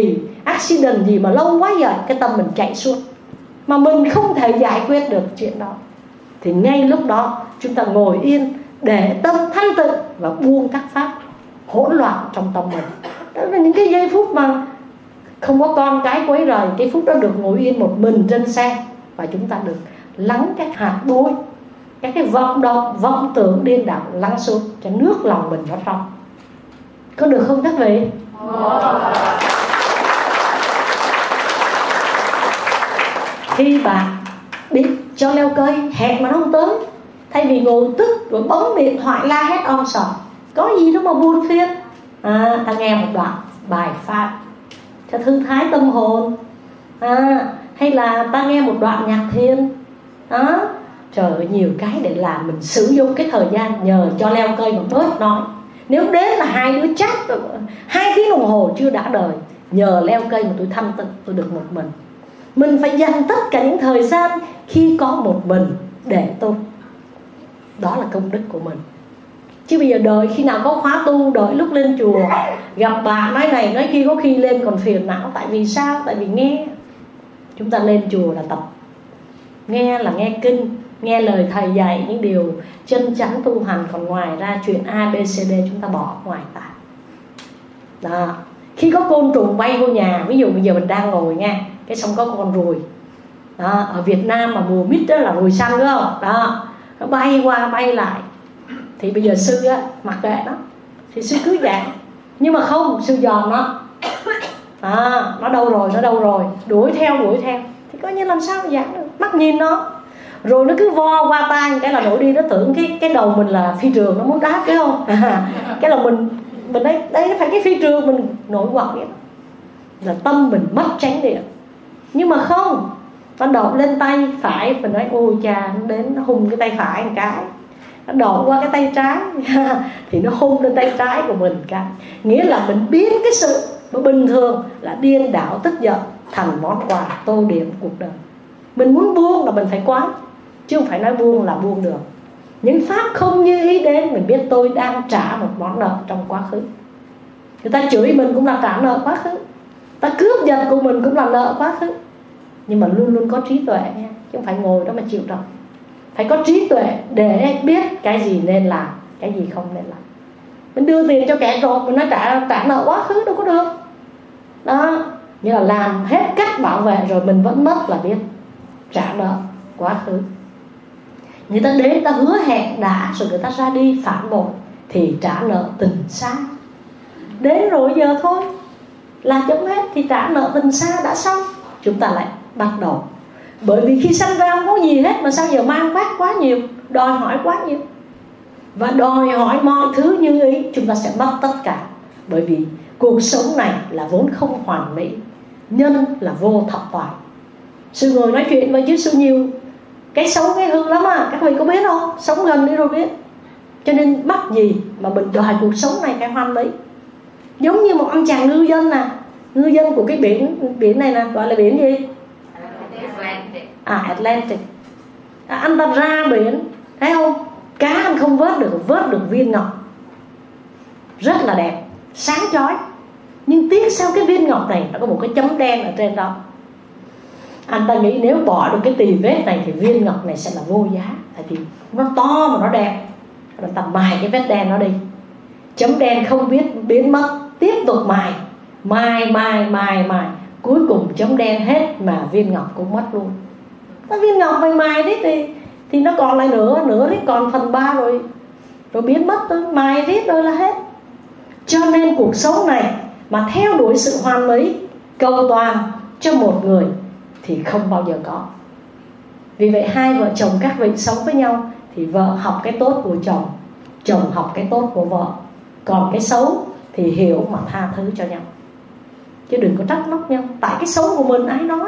accident gì mà lâu quá vậy, cái tâm mình chạy suốt, mà mình không thể giải quyết được chuyện đó, thì ngay lúc đó chúng ta ngồi yên để tâm thanh tịnh và buông các pháp hỗn loạn trong tâm mình. Đó là những cái giây phút mà không có con cái quấy rầy, cái phút đó được ngồi yên một mình trên xe, và chúng ta được lắng các hạt bụi, các cái vọng động, vọng tưởng điên đảo lắng xuống cho nước lòng mình nó trong. Có được không các vị? Khi bạn bị cho leo cây hẹn mà nó không tới, thay vì ngồi tức rồi bấm điện thoại la hét om sòm, có gì đâu mà buồn phiền. À, ta nghe một đoạn bài pháp cho thư thái tâm hồn, à, hay là ta nghe một đoạn nhạc thiền đó. Trời ơi, nhiều cái để làm. Mình sử dụng cái thời gian nhờ cho leo cây mà bớt nói. Nếu đến là hai đứa chắc hai tiếng đồng hồ chưa đã đời, nhờ leo cây mà tôi thanh tịnh, tôi được một mình. Mình phải dành tất cả những thời gian khi có một mình để tu. Đó là công đức của mình. Chứ bây giờ đợi khi nào có khóa tu, đợi lúc lên chùa gặp bạn nói này nói kia, có khi lên còn phiền não. Tại vì sao? Tại vì nghe. Chúng ta lên chùa là tập nghe, là nghe kinh, nghe lời thầy dạy những điều chân chánh tu hành. Còn ngoài ra chuyện A, B, C, D chúng ta bỏ ngoài ta. Đó. Khi có côn trùng bay vô nhà, ví dụ bây giờ mình đang ngồi nghe, cái xong có con ruồi đó, ở Việt Nam mà mùa mít đó là ruồi xanh đúng không? Đó, nó bay qua bay lại, thì bây giờ sư á, mặc kệ nó, thì sư cứ dạy. Nhưng mà không, sư dòm nó, à, nó đâu rồi, nó đâu rồi, đuổi theo, đuổi theo. Thì coi như làm sao giảng được, mắt nhìn nó. Rồi nó cứ vo qua tay, cái là nổi đi, nó tưởng cái cái đầu mình là phi trường, nó muốn đáp phải không? À, cái là mình, mình đây, đây phải cái phi trường, mình nổi quật vậy. Là tâm mình mất chánh niệm. Nhưng mà không, nó đổ lên tay phải, mình nói ôi cha, nó đến nó hung cái tay phải một cái, nó đổ qua cái tay trái thì nó hung lên tay trái của mình cái. Nghĩa là mình biến cái sự bình thường là điên đảo tức giận thành món quà tô điểm cuộc đời. Mình muốn buông là mình phải quán, chứ không phải nói buông là buông được. Những pháp không như ý đến, mình biết tôi đang trả một món nợ trong quá khứ. Người ta chửi mình cũng là trả nợ quá khứ, ta cướp giật của mình cũng là nợ quá khứ. Nhưng mà luôn luôn có trí tuệ nha, chứ không phải ngồi đó mà chịu đựng. Phải có trí tuệ để biết cái gì nên làm, cái gì không nên làm. Mình đưa tiền cho kẻ trộm, mình nói trả, trả nợ quá khứ đâu có được. Đó, như là làm hết cách bảo vệ rồi mình vẫn mất là biết trả nợ quá khứ. Người ta đến, ta hứa hẹn đã, rồi người ta ra đi phản bội, thì trả nợ tình xa. Đến rồi giờ thôi là chấm hết, thì trả nợ tình xa đã xong. Chúng ta lại bắt đầu. Bởi vì khi sanh ra không có gì hết, mà sao giờ mang phát quá nhiều, đòi hỏi quá nhiều, và đòi hỏi mọi thứ như ý, chúng ta sẽ mất tất cả. Bởi vì cuộc sống này là vốn không hoàn mỹ, nhân là vô thập toại. Sư ngồi nói chuyện với chứ sư nhiều cái xấu cái hư lắm à, các vị có biết không? Sống gần đi rồi biết. Cho nên mắc gì mà mình đòi cuộc sống này phải hoàn mỹ. Giống như một anh chàng ngư dân nè, ngư dân của cái biển biển này nè, gọi là biển gì? Atlantic. À Atlantic. À, anh ta ra biển, thấy không? Cá anh không vớt được, vớt được viên ngọc rất là đẹp, sáng chói. Nhưng tiếc sao cái viên ngọc này nó có một cái chấm đen ở trên đó. Anh ta nghĩ nếu bỏ được cái tì vết này thì viên ngọc này sẽ là vô giá. Tại vì nó to mà nó đẹp. Anh ta mài cái vết đen nó đi, chấm đen không biết biến mất. Tiếp tục mài, mài, mài, mài, mài. Cuối cùng chấm đen hết mà viên ngọc cũng mất luôn. Cái viên ngọc mày mài đấy thì, thì nó còn lại nữa, nữa đấy còn phần ba rồi. Rồi biến mất thôi, mài riết rồi là hết. Cho nên cuộc sống này mà theo đuổi sự hoàn mỹ, cầu toàn cho một người thì không bao giờ có. Vì vậy hai vợ chồng các vị sống với nhau thì vợ học cái tốt của chồng, chồng học cái tốt của vợ. Còn cái xấu thì hiểu mà tha thứ cho nhau, chứ đừng có trách móc nhau. Tại cái xấu của mình ai nói.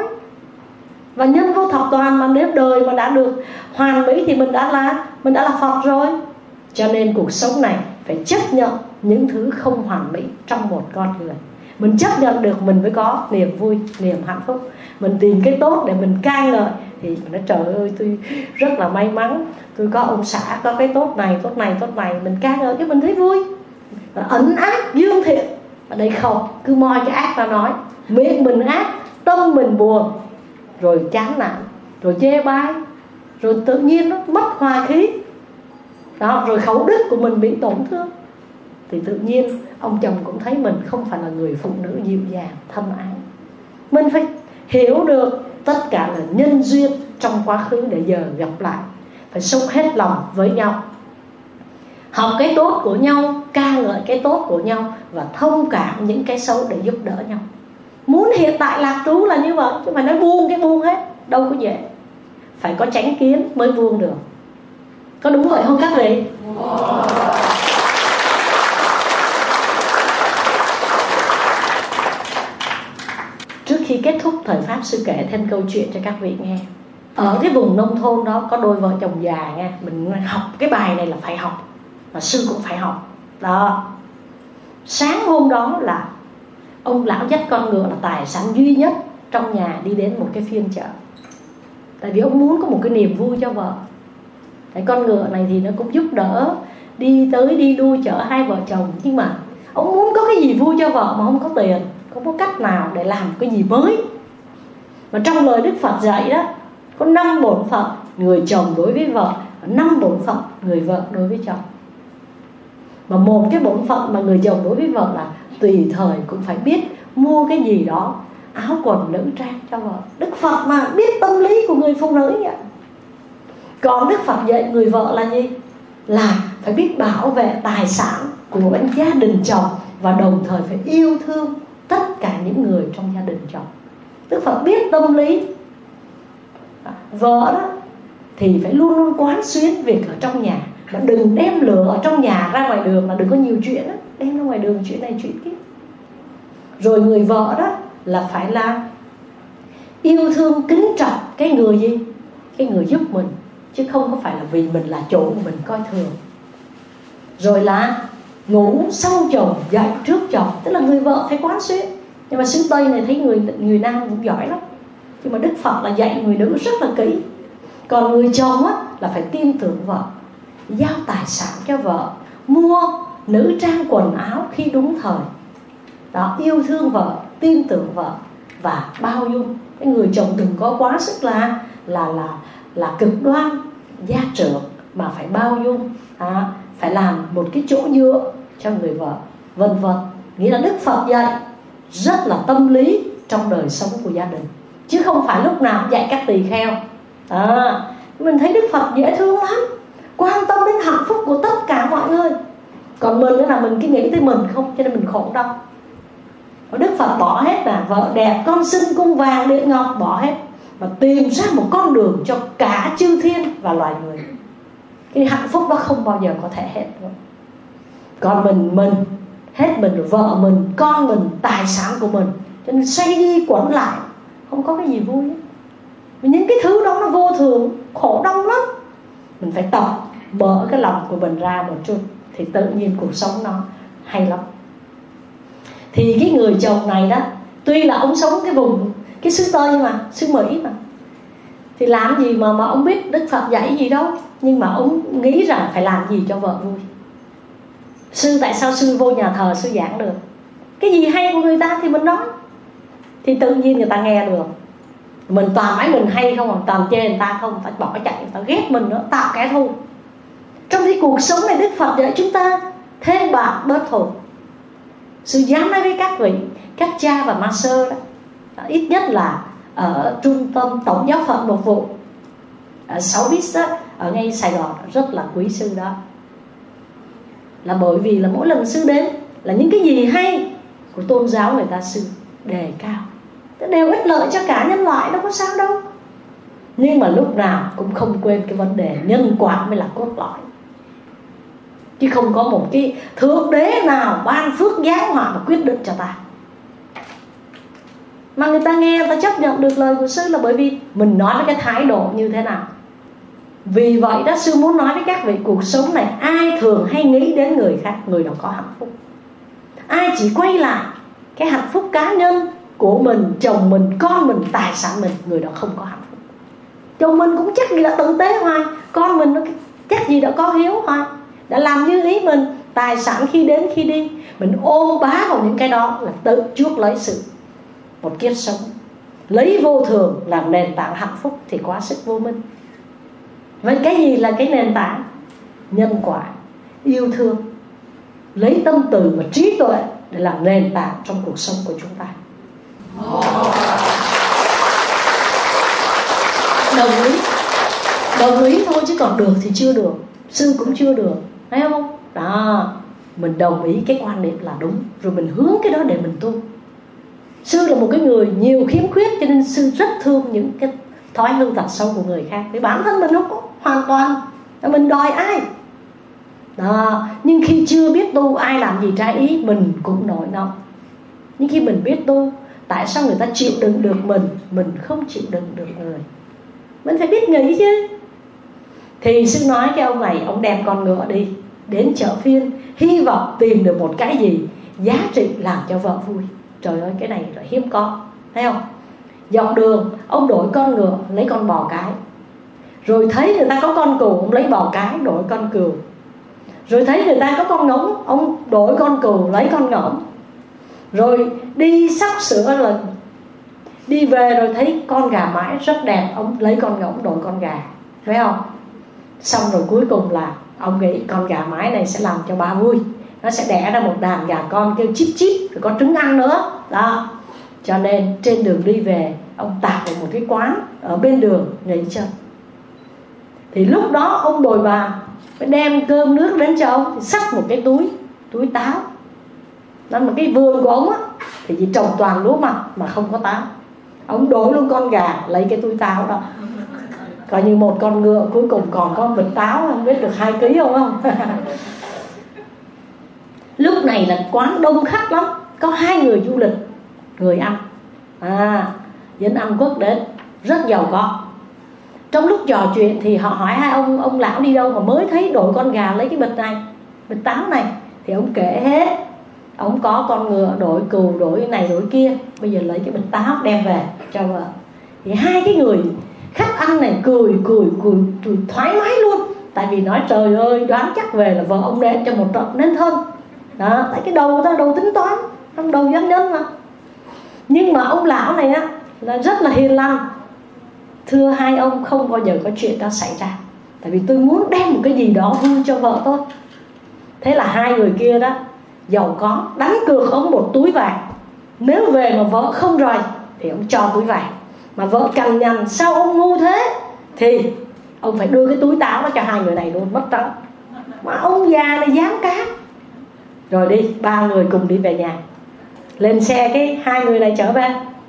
Và nhân vô thập toàn, mà nếu đời mà đã được hoàn mỹ thì mình đã là Mình đã là Phật rồi. Cho nên cuộc sống này phải chấp nhận những thứ không hoàn mỹ trong một con người. Mình chấp nhận được mình mới có niềm vui, niềm hạnh phúc. Mình tìm cái tốt để mình ca ngợi thì mình nói trời ơi tôi rất là may mắn, tôi có ông xã có cái tốt này, tốt này, tốt này. Mình ca ngợi cái mình thấy vui. Ẩn ác, dương thiện. Ở đây không, cứ moi cái ác ra nói. miệng mình ác, tâm mình buồn, rồi chán nản, rồi chê bai, rồi tự nhiên nó mất hòa khí đó, rồi khẩu đức của mình bị tổn thương, thì tự nhiên ông chồng cũng thấy mình không phải là người phụ nữ dịu dàng thâm ái. Mình phải hiểu được tất cả là nhân duyên trong quá khứ để giờ gặp lại, phải sống hết lòng với nhau, học cái tốt của nhau, ca ngợi cái tốt của nhau và thông cảm những cái xấu để giúp đỡ nhau. Muốn hiện tại lạc trú là như vậy, chứ phải nói buông cái buông hết, đâu có dễ. Phải có chánh kiến mới buông được. Có đúng vậy không các vị? Trước khi kết thúc thời pháp, sư kể thêm câu chuyện cho các vị nghe. Ở cái vùng nông thôn đó có đôi vợ chồng già nha, mình học cái bài này là phải học, và sư cũng phải học đó. Sáng hôm đó là ông lão dắt con ngựa là tài sản duy nhất trong nhà đi đến một cái phiên chợ. Tại vì ông muốn có một cái niềm vui cho vợ. Cái con ngựa này thì nó cũng giúp đỡ đi tới đi lui chở hai vợ chồng, nhưng mà ông muốn có cái gì vui cho vợ mà không có tiền, không có cách nào để làm cái gì mới. Mà trong lời Đức Phật dạy đó, có năm bổn phận người chồng đối với vợ, năm bổn phận người vợ đối với chồng. Mà một cái bổn phận mà người chồng đối với vợ là tùy thời cũng phải biết mua cái gì đó, áo quần nữ trang cho vợ. Đức Phật mà biết tâm lý của người phụ nữ vậy. Còn Đức Phật dạy người vợ là gì? Là phải biết bảo vệ tài sản của bên gia đình chồng, và đồng thời phải yêu thương tất cả những người trong gia đình chồng. Đức Phật biết tâm lý. Vợ đó thì phải luôn luôn quán xuyến việc ở trong nhà, mà đừng đem lửa ở trong nhà ra ngoài đường, mà đừng có nhiều chuyện đó, đem ra ngoài đường chuyện này chuyện kia. Rồi người vợ đó là phải là yêu thương kính trọng cái người gì? Cái người giúp mình, chứ không có phải là vì mình là chủ mình coi thường. Rồi là ngủ sau chồng dậy trước chồng, tức là người vợ phải quán xuyến. Nhưng mà xứ Tây này thấy người người nam cũng giỏi lắm, nhưng mà Đức Phật là dạy người nữ rất là kỹ. Còn người chồng á là phải tin tưởng vợ, giao tài sản cho vợ, mua nữ trang quần áo khi đúng thời đó, yêu thương vợ, tin tưởng vợ và bao dung. Cái người chồng đừng có quá sức là là là là cực đoan, gia trưởng, mà phải bao dung, à, phải làm một cái chỗ dựa cho người vợ, vân vân. Nghĩa là Đức Phật dạy rất là tâm lý trong đời sống của gia đình, chứ không phải lúc nào dạy các tỳ kheo. À, mình thấy Đức Phật dễ thương lắm, quan tâm đến hạnh phúc của tất cả mọi người. Còn mình là mình cứ nghĩ tới mình không, cho nên mình khổ đau. Đức Phật bỏ hết, là vợ đẹp con xinh cung vàng điện ngọc, bỏ hết và tìm ra một con đường cho cả chư thiên và loài người. Cái hạnh phúc đó không bao giờ có thể hết nữa. Còn mình mình hết mình, vợ mình, con mình, tài sản của mình, cho nên xoay đi quẩn lại không có cái gì vui hết. Vì những cái thứ đó nó vô thường, khổ đau lắm. Mình phải tập mở cái lòng của mình ra một chút, thì tự nhiên cuộc sống nó hay lắm. Thì cái người chồng này đó, tuy là ông sống cái vùng, cái xứ Tây mà, xứ Mỹ mà, thì làm gì mà mà ông biết Đức Phật dạy gì đâu. Nhưng mà ông nghĩ rằng phải làm gì cho vợ vui. Sư tại sao sư vô nhà thờ sư giảng được? Cái gì hay của người ta thì mình nói, thì tự nhiên người ta nghe được. Mình toàn nói mình hay không, toàn chê người ta không, người ta bỏ chạy, người ta ghét mình nữa, tạo kẻ thù. Trong cái cuộc sống này Đức Phật dạy chúng ta thêm bạc bớt thù. Sư dám nói với các vị, các cha và ma sơ đó, ít nhất là ở trung tâm Tổng giáo phận Mục vụ ở sáu bít ở ngay Sài Gòn rất là quý sư đó. Là bởi vì là mỗi lần sư đến là những cái gì hay của tôn giáo người ta sư đề cao, đều ích lợi cho cả nhân loại, đâu có sao đâu. Nhưng mà lúc nào cũng không quên cái vấn đề nhân quả mới là cốt lõi, chứ không có một cái thượng đế nào ban phước giáng họa mà quyết định cho ta. Mà người ta nghe, người ta chấp nhận được lời của sư là bởi vì mình nói với cái thái độ như thế nào. Vì vậy đó, sư muốn nói với các vị, cuộc sống này ai thường hay nghĩ đến người khác, người đó có hạnh phúc. Ai chỉ quay lại cái hạnh phúc cá nhân của mình, chồng mình, con mình, tài sản mình, người đó không có hạnh phúc. Chồng mình cũng chắc gì đã tử tế hoài, con mình nó chắc gì đã có hiếu hoài, đã làm như ý mình, tài sản khi đến khi đi, mình ôm bá vào những cái đó là tự chuốc lấy sự một kiếp sống. Lấy vô thường làm nền tảng hạnh phúc thì quá sức vô minh. Vậy cái gì là cái nền tảng? Nhân quả, yêu thương. Lấy tâm từ và trí tuệ để làm nền tảng trong cuộc sống của chúng ta. Đồng ý, đồng ý thôi chứ còn được thì chưa được. Sư cũng chưa được, thấy không? Đó, mình đồng ý cái quan điểm là đúng, rồi mình hướng cái đó để mình tu. Sư là một cái người nhiều khiếm khuyết, cho nên sư rất thương những cái thói hư tật xấu của người khác. Vì bản thân mình không có hoàn toàn, mình đòi ai đó. Nhưng khi chưa biết tu, ai làm gì trái ý mình cũng nổi nóng. Nhưng khi mình biết tu, tại sao người ta chịu đựng được mình, mình không chịu đựng được người? Mình phải biết nghĩ chứ. Thì sư nói cái ông này, ông đem con ngựa đi đến chợ phiên, hy vọng tìm được một cái gì giá trị làm cho vợ vui. Trời ơi, cái này là hiếm có, thấy không? Dọc đường ông đổi con ngựa lấy con bò cái. Rồi thấy người ta có con cừu, ông lấy bò cái đổi con cừu. Rồi thấy người ta có con ngỗng, ông đổi con cừu lấy con ngỗng. Rồi đi sắp sửa là đi về rồi thấy con gà mái rất đẹp, ông lấy con ngỗng đổi con gà, phải không? Xong rồi cuối cùng là ông nghĩ con gà mái này sẽ làm cho bà vui, nó sẽ đẻ ra một đàn gà con kêu chíp chíp, rồi có trứng ăn nữa đó. Cho nên trên đường đi về, ông tạt vào một cái quán ở bên đường nghỉ chân. Thì lúc đó ông bồi bà phải đem cơm nước đến cho ông, thì xách một cái túi, túi táo. Đó là cái vườn của ông á, thì chỉ trồng toàn lúa mạch mà không có táo. Ông đổi luôn con gà lấy cái túi táo đó. Coi như một con ngựa cuối cùng còn có một bịch táo, không biết được hai ký không không? Lúc này là quán đông khách lắm, có hai người du lịch, người Anh, à, dân Anh Quốc đến, rất giàu có. Trong lúc trò chuyện thì họ hỏi hai ông ông lão đi đâu mà mới thấy đổi con gà lấy cái bịch này, bịch táo này. Thì ông kể hết, ông có con ngựa đổi cừu, đổi này đổi kia, bây giờ lấy cái bịch táo đem về cho vợ. Thì hai cái người khách ăn này cười cười cười, cười thoải mái luôn. Tại vì nói trời ơi, đoán chắc về là vợ ông đem cho một trận nên thân đó. Tại cái đầu ta đầu tính toán, trong đầu doanh nhân mà. Nhưng mà ông lão này á là rất là hiền lành. Thưa hai ông, không bao giờ có chuyện đó xảy ra, tại vì tôi muốn đem một cái gì đó vui cho vợ tôi. Thế là hai người kia đó giàu có đánh cược ông một túi vàng. Nếu về mà vợ không rời thì ông cho túi vàng. Mà vợ cằn nhằn sao ông ngu thế thì ông phải đưa cái túi táo đó cho hai người này luôn, mất trắng. Mà ông già này dám cá. Rồi đi, ba người cùng đi về nhà. Lên xe cái hai người này trở về.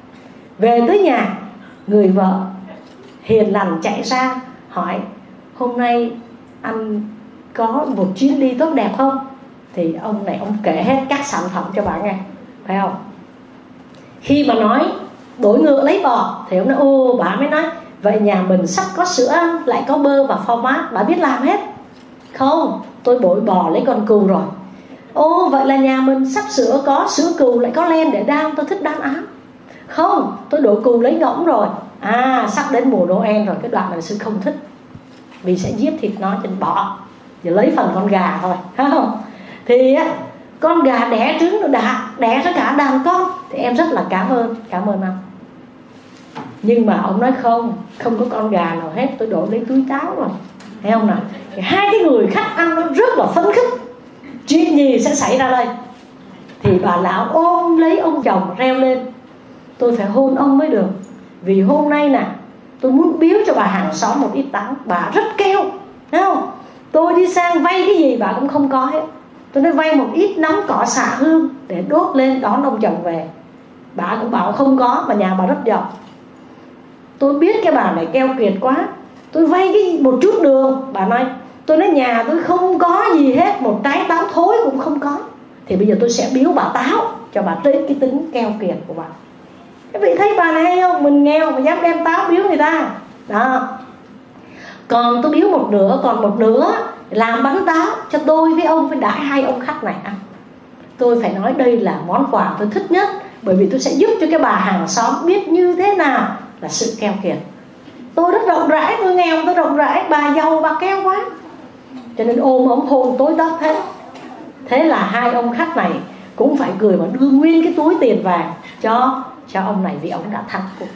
Về tới nhà, người vợ hiền lành chạy ra hỏi: hôm nay anh có một chuyến đi tốt đẹp không? Thì ông này ông kể hết các sản phẩm cho bà nghe, phải không? Khi mà nói đổi ngựa lấy bò thì ông nói: ô, bà mới nói vậy nhà mình sắp có sữa ăn, lại có bơ và phô mát, bà biết làm hết. Không, tôi đổi bò lấy con cừu rồi. Ô, vậy là nhà mình sắp sửa có sữa cừu, lại có len để đan, tôi thích đan áo. Không, tôi đổi cừu lấy ngỗng rồi. À, sắp đến mùa Noel rồi, cái đoạn này sư không thích, vì sẽ giết thịt nó trên bỏ, giờ lấy phần con gà thôi, thấy không? Thì á, con gà đẻ trứng nó đã đẻ ra cả đàn con, thì em rất là cảm ơn, cảm ơn anh. Nhưng mà ông nói không, không có con gà nào hết, tôi đổi lấy túi táo rồi, thấy không nào? Thì hai cái người khách ăn nó rất là phấn khích, chuyện gì sẽ xảy ra đây? Thì bà lão ôm lấy ông chồng reo lên: tôi phải hôn ông mới được, vì hôm nay nè tôi muốn biếu cho bà hàng xóm một ít táo. Bà rất keo, thấy không? Tôi đi sang vay cái gì bà cũng không có hết. Tôi nói vay một ít nắm cỏ xạ hương để đốt lên đón ông chồng về. Bà cũng bảo không có, mà nhà bà rất giàu. Tôi biết cái bà này keo kiệt quá, tôi vay cái một chút đường. Bà nói, tôi nói nhà tôi không có gì hết, một trái táo thối cũng không có. Thì bây giờ tôi sẽ biếu bà táo cho bà trích cái tính keo kiệt của bà. Các vị thấy bà này hay không? Mình nghèo mà dám đem táo biếu người ta đó. Còn tôi biếu một nửa, còn một nửa làm bánh táo cho tôi với ông, với đãi hai ông khách này ăn. Tôi phải nói đây là món quà tôi thích nhất, bởi vì tôi sẽ giúp cho cái bà hàng xóm biết như thế nào là sự keo kiệt. Tôi rất rộng rãi, tôi nghèo tôi rộng rãi, bà giàu bà keo quá, cho nên ôm ống hôn tối tóc hết. Thế là hai ông khách này cũng phải cười mà đưa nguyên cái túi tiền vàng cho cho ông này vì ông đã thắng cuộc.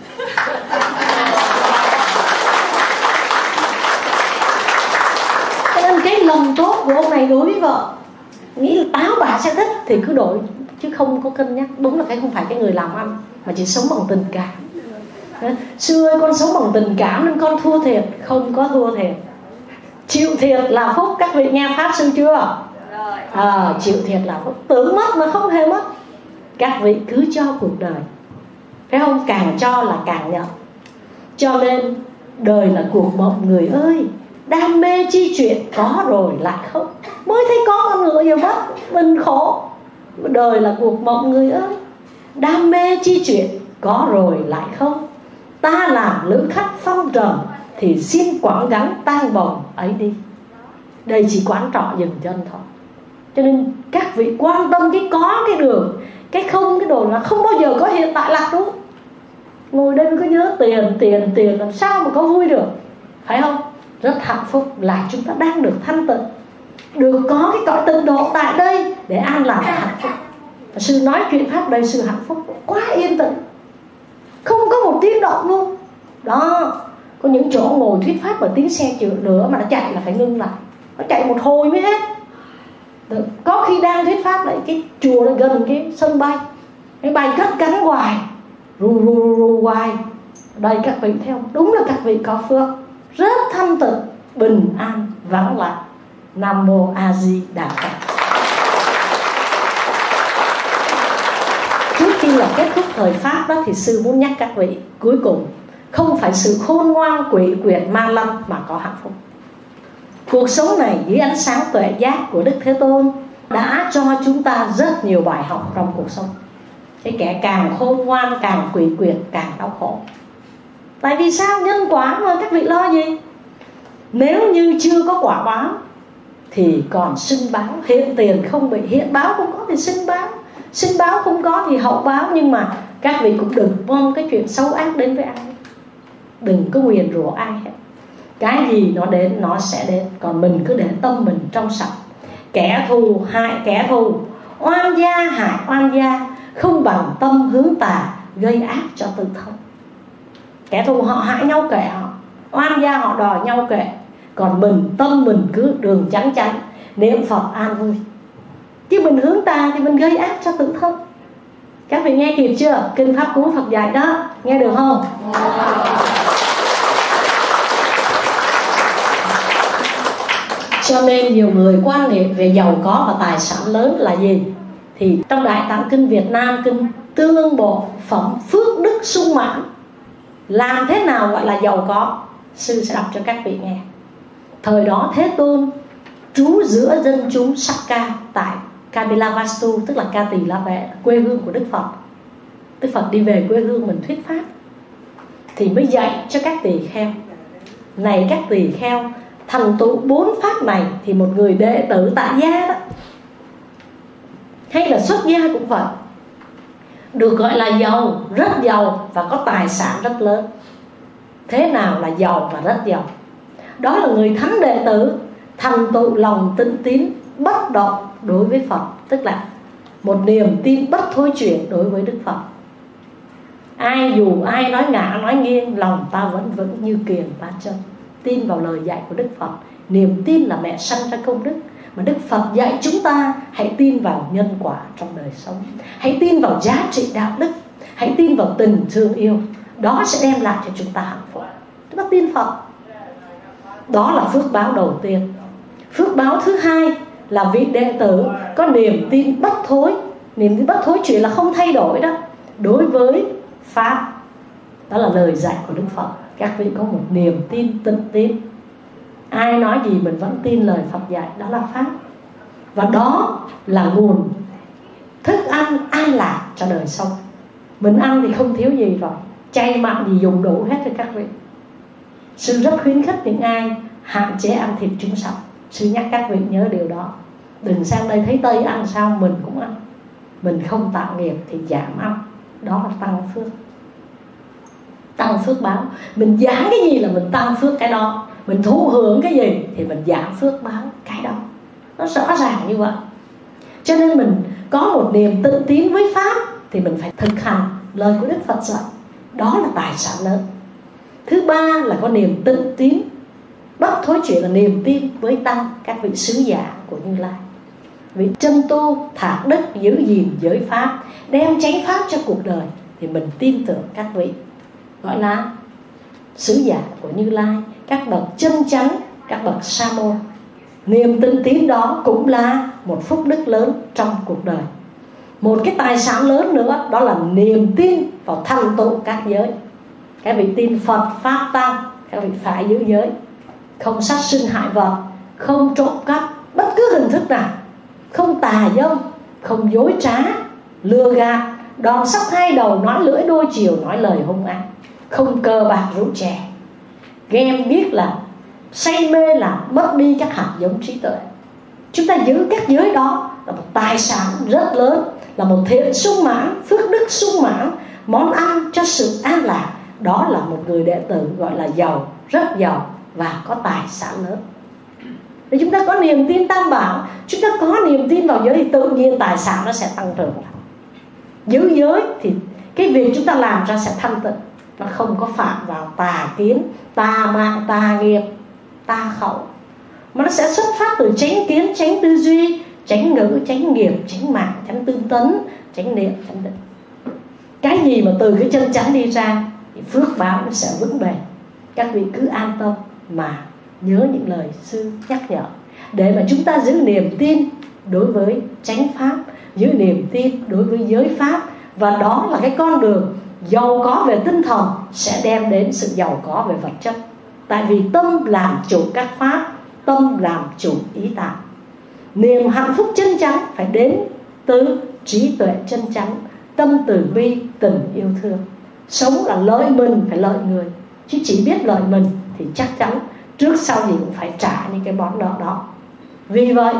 Cho nên cái lòng tốt của ông này đối với vợ, nghĩ là táo bả sẽ thích thì cứ đổi, chứ không có cân nhắc. Đúng là cái không phải cái người làm ăn, mà chỉ sống bằng tình cảm. Xưa ơi, con sống bằng tình cảm nên con thua thiệt. Không có thua thiệt. Chịu thiệt là phúc. Các vị nghe pháp sư chưa? À, chịu thiệt là phúc. Tưởng mất mà không hề mất. Các vị cứ cho cuộc đời, phải không? Càng cho là càng nhận. Cho nên đời là cuộc mộng người ơi. Đam mê chi chuyện có rồi lại không. Mới thấy có con ngựa giờ mất, mình khổ. Đời là cuộc mộng người ơi. Đam mê chi chuyện có rồi lại không. Ta làm lữ khách phong trần thì xin quẳng gắn tang bồng ấy đi. Đây chỉ quán trọ dừng chân thôi. Cho nên các vị quan tâm cái có cái đường, cái không cái đồ là không bao giờ có hiện tại lạc trú. Ngồi đây cứ nhớ tiền tiền tiền làm sao mà có vui được, phải không? Rất hạnh phúc là chúng ta đang được thanh tịnh, được có cái cõi tịnh độ tại đây để an lạc và hạnh phúc. Sư nói chuyện pháp đây, sư hạnh phúc quá yên tĩnh, không có một tiếng động luôn. Đó, có những chỗ ngồi thuyết pháp mà tiếng xe chữa lửa mà nó chạy là phải ngưng lại, nó chạy một hồi mới hết. Được. Có khi đang thuyết pháp lại cái chùa nó gần cái sân bay, cái bay cất cánh hoài, ru ru ru, ru hoài. Đây các vị thấy không? Đúng là các vị có phước, rất thanh tịnh, bình an, vắng lặng. Nam mô A Di Đà Phật. Trước khi là kết thúc thời pháp đó thì sư muốn nhắc các vị cuối cùng, không phải sự khôn ngoan quỷ quyệt ma lâm mà có hạnh phúc. Cuộc sống này dưới ánh sáng tuệ giác của Đức Thế Tôn đã cho chúng ta rất nhiều bài học trong cuộc sống. Cái kẻ càng khôn ngoan càng quỷ quyệt càng đau khổ. Tại vì sao? Nhân quả mà, các vị lo gì? Nếu như chưa có quả báo thì còn sinh báo. Hiện tiền không bị, hiện báo không có thì sinh báo. Sinh báo không có thì hậu báo. Nhưng mà các vị cũng đừng mong cái chuyện xấu ác đến với ai. Đừng có nguyền rủa ai hết. Cái gì nó đến nó sẽ đến. Còn mình cứ để tâm mình trong sạch. Kẻ thù hại kẻ thù, oan gia hại oan gia, không bằng tâm hướng tà gây ác cho tự thân. Kẻ thù họ hại nhau kệ họ, oan gia họ đòi nhau kệ. Còn mình, tâm mình cứ đường chánh chánh, niệm Phật an vui. Chứ mình hướng tà thì mình gây ác cho tự thân. Các vị nghe kịp chưa? Kinh Pháp Cú Phật dạy đó, nghe được không? Cho nên nhiều người quan niệm về giàu có và tài sản lớn là gì? Thì trong Đại Tạng Kinh Việt Nam, Kinh Tương Bộ Phẩm Phước Đức Sung Mãn, làm thế nào gọi là giàu có? Sư sẽ đọc cho các vị nghe. Thời đó Thế Tôn trú giữa dân chúng Sakka tại Kapilavastu, tức là Ca Tỳ La Vệ, quê hương của Đức Phật. Đức Phật đi về quê hương mình thuyết pháp thì mới dạy cho các tỳ kheo. Này các tỳ kheo, thành tựu bốn pháp này thì một người đệ tử tại gia đó, hay là xuất gia cũng vậy, được gọi là giàu, rất giàu và có tài sản rất lớn. Thế nào là giàu và rất giàu? Đó là người thánh đệ tử thành tựu lòng tinh tín bất động đối với Phật, tức là một niềm tin bất thối chuyển đối với Đức Phật. Ai dù ai nói ngã nói nghiêng, lòng ta vẫn vững như kiềng ba chân. Tin vào lời dạy của Đức Phật. Niềm tin là mẹ sanh ra công đức. Mà Đức Phật dạy chúng ta hãy tin vào nhân quả trong đời sống, hãy tin vào giá trị đạo đức, hãy tin vào tình thương yêu. Đó sẽ đem lại cho chúng ta hạnh phúc. Chúng ta tin Phật. Đó là phước báo đầu tiên. Phước báo thứ hai là vị đệ tử có niềm tin bất thối. Niềm tin bất thối chuyển là không thay đổi đó, đối với Pháp. Đó là lời dạy của Đức Phật. Các vị có một niềm tin tịnh tín. Ai nói gì mình vẫn tin lời Phật dạy, đó là Pháp. Và đó là nguồn thức ăn an lạc cho đời sống. Mình ăn thì không thiếu gì rồi, chay mặn gì dùng đủ hết cho các vị. Sư rất khuyến khích những ai hạn chế ăn thịt trứng sạch. Sư nhắc các vị nhớ điều đó. Đừng sang đây thấy Tây ăn sao mình cũng ăn. Mình không tạo nghiệp thì giảm ăn. Đó là tăng phước. Tăng phước báo. Mình giảm cái gì là mình tăng phước cái đó. Mình thụ hưởng cái gì thì mình giảm phước báo cái đó. Nó rõ ràng như vậy. Cho nên mình có một niềm tự tín với Pháp thì mình phải thực hành lời của Đức Phật dạy. Đó là tài sản lớn. Thứ ba là có niềm tin tín, bất thối chuyển là niềm tin với tăng, các vị sứ giả của Như Lai. Vị chân tu thạc đức giữ gìn giới pháp, đem chánh pháp cho cuộc đời, thì mình tin tưởng các vị gọi là sứ giả của Như Lai, các bậc chân chánh, các bậc sa môn. Niềm tin tín đó cũng là một phúc đức lớn trong cuộc đời. Một cái tài sản lớn nữa đó là niềm tin vào thành tựu các giới. Các vị tin Phật Pháp Tăng, các vị phải giữ giới, không sát sinh hại vật, không trộm cắp bất cứ hình thức nào, không tà dâm, không dối trá, lừa gạt, đòn sóc hai đầu, nói lưỡi đôi chiều, nói lời hung ác, không cờ bạc rượu chè, ghen biết là say mê là mất đi các hạt giống trí tuệ. Chúng ta giữ các giới đó là một tài sản rất lớn, là một thiện sung mãn, phước đức sung mãn, món ăn cho sự an lạc. Đó là một người đệ tử gọi là giàu, rất giàu và có tài sản lớn. Để chúng ta có niềm tin tam bảo, chúng ta có niềm tin vào giới, thì tự nhiên tài sản nó sẽ tăng trưởng. Giữ giới thì cái việc chúng ta làm ra sẽ thanh tịnh, nó không có phạm vào tà kiến, tà mạng, tà nghiệp, tà khẩu, mà nó sẽ xuất phát từ chánh kiến, chánh tư duy, chánh ngữ, chánh nghiệp, chánh mạng, chánh tinh tấn, chánh niệm, chánh định. Cái gì mà từ cái chân chánh đi ra thì phước báo nó sẽ vững bền. Các vị cứ an tâm mà nhớ những lời sư nhắc nhở, để mà chúng ta giữ niềm tin đối với chánh pháp, giữ niềm tin đối với giới pháp. Và đó là cái con đường giàu có về tinh thần sẽ đem đến sự giàu có về vật chất. Tại vì tâm làm chủ các pháp, tâm làm chủ ý tạo. Niềm hạnh phúc chân chánh phải đến từ trí tuệ chân chánh, tâm từ bi, tình yêu thương. Sống là lợi mình phải lợi người, chứ chỉ biết lợi mình thì chắc chắn trước sau gì cũng phải trả những cái món nợ đó. Vì vậy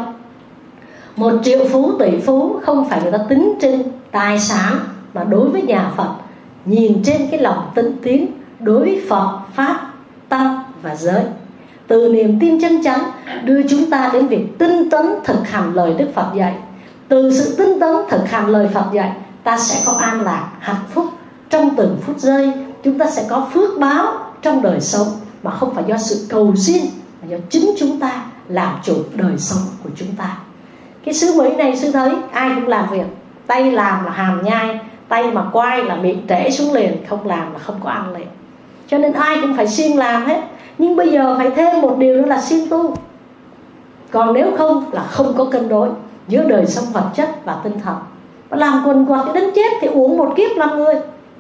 một triệu phú tỷ phú không phải người ta tính trên tài sản, mà đối với nhà Phật nhìn trên cái lòng tinh tín đối với Phật, Pháp, Tăng và giới. Từ niềm tin chân chánh đưa chúng ta đến việc tinh tấn thực hành lời Đức Phật dạy. Từ sự tinh tấn thực hành lời Phật dạy, ta sẽ có an lạc, hạnh phúc trong từng phút giây. Chúng ta sẽ có phước báo trong đời sống, mà không phải do sự cầu xin, mà do chính chúng ta làm chủ đời sống của chúng ta. Cái xứ Mỹ này sư thấy ai cũng làm việc, tay làm là hàm nhai, tay mà quay là miệng trễ xuống liền, không làm là không có ăn liền. Cho nên ai cũng phải siêng làm hết. Nhưng bây giờ phải thêm một điều nữa là siêng tu. Còn nếu không là không có cân đối giữa đời sống vật chất và tinh thần. Và làm quần quật cho đến chết thì uống một kiếp làm người.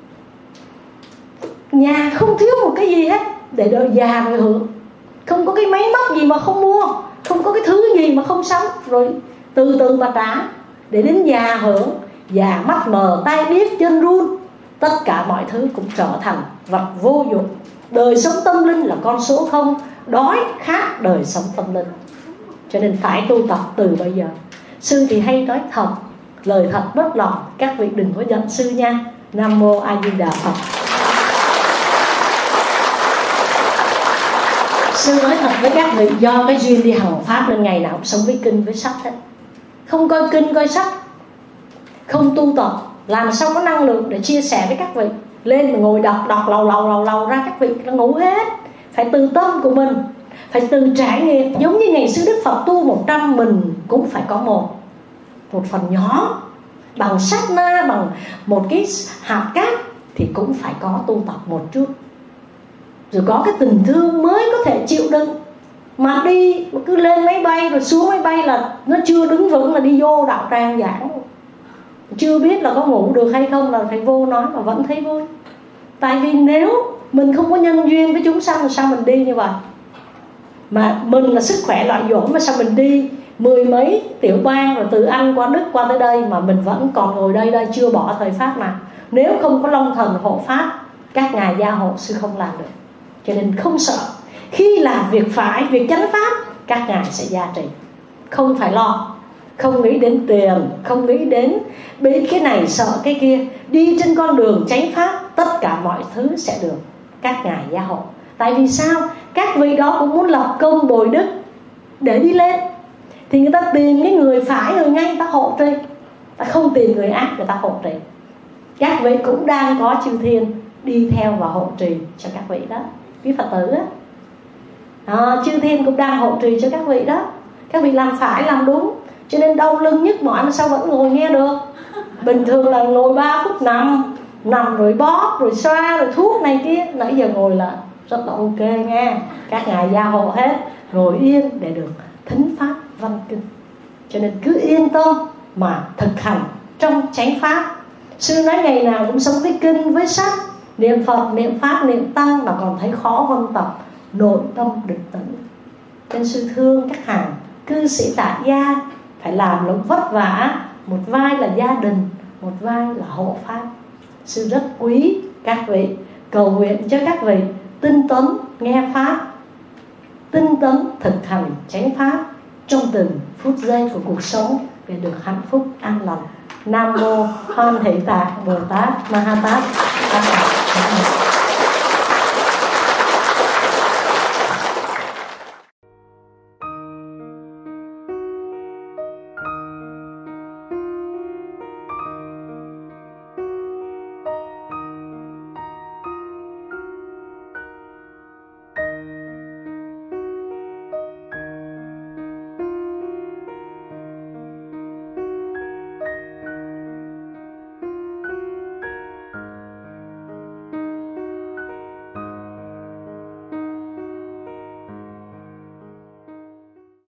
Nhà không thiếu một cái gì hết để đợi già rồi hưởng. Không có cái máy móc gì mà không mua, không có cái thứ gì mà không sống, rồi từ từ mà trả. Để đến già hưởng, già mắt mờ, tay điếc, chân run, tất cả mọi thứ cũng trở thành vật vô dụng. Đời sống tâm linh là con số không, đói khát đời sống tâm linh. Cho nên phải tu tập từ bây giờ. Sư thì hay nói thật, lời thật bất lòng, các vị đừng có giận sư nha. Nam mô A Di Đà Phật. Sư nói thật với các vị, do cái duyên đi hành pháp nên ngày nào cũng sống với kinh với sách hết. Không coi kinh coi sách, không tu tập, làm sao có năng lượng để chia sẻ với các vị. Lên mà ngồi đọc đọc lầu lầu lầu lầu ra, các vị nó ngủ hết. Phải từ tâm của mình, phải từ trải nghiệm. Giống như ngày xưa Đức Phật tu một trăm, mình cũng phải có một Một phần nhỏ, bằng sát na, bằng một cái hạt cát, thì cũng phải có tu tập một chút. Rồi có cái tình thương mới có thể chịu đựng. Mà đi mà cứ lên máy bay rồi xuống máy bay là nó chưa đứng vững là đi vô đạo tràng giảng, chưa biết là có ngủ được hay không là phải vô nói mà vẫn thấy vui. Tại vì nếu mình không có nhân duyên với chúng sanh, là sao mình đi như vậy? Mà mình là sức khỏe loại dỗm, mà sao mình đi mười mấy tiểu bang rồi từ Anh qua Đức qua tới đây mà mình vẫn còn ngồi đây đây chưa bỏ thời pháp nào. Nếu không có Long Thần hộ pháp, các ngài gia hộ, sư không làm được. Cho nên không sợ. Khi làm việc phải, việc chánh pháp, các ngài sẽ gia trì. Không phải lo, không nghĩ đến tiền, không nghĩ đến bị cái này sợ cái kia. Đi trên con đường chánh pháp, tất cả mọi thứ sẽ được các ngài gia hộ. Tại vì sao? Các vị đó cũng muốn lập công bồi đức để đi lên. Thì người ta tìm cái người phải rồi ngay, người ta hộ trì. Ta không tìm người ác, người ta hộ trì. các vị cũng đang có chư thiên đi theo và hộ trì cho các vị đó, quý Phật tử á. À, chư thiên cũng đang hộ trì cho các vị đó. Các vị làm phải làm đúng, cho nên đau lưng nhức mỏi mà sao vẫn ngồi nghe được. Bình thường là ngồi ba phút nằm, nằm rồi bóp rồi xoa rồi thuốc này kia, nãy giờ ngồi là rất là ok nha. Các ngài gia hộ hết, ngồi yên để được thính pháp văn kinh. Cho nên cứ yên tâm mà thực hành trong chánh pháp. Sư nói ngày nào cũng sống với kinh với sách, niệm Phật, niệm Pháp, niệm Tăng mà còn thấy khó vân tập, nội tâm định tĩnh. Nên sư thương các hàng cư sĩ tại gia phải làm lúc vất vả, một vai là gia đình, một vai là hộ pháp. Sư rất quý các vị, cầu nguyện cho các vị tinh tấn nghe pháp, tinh tấn thực hành chánh pháp trong từng phút giây của cuộc sống để được hạnh phúc an lành. Nam mô Hoan Hỷ Tạng Bồ Tát Ma Ha Tát.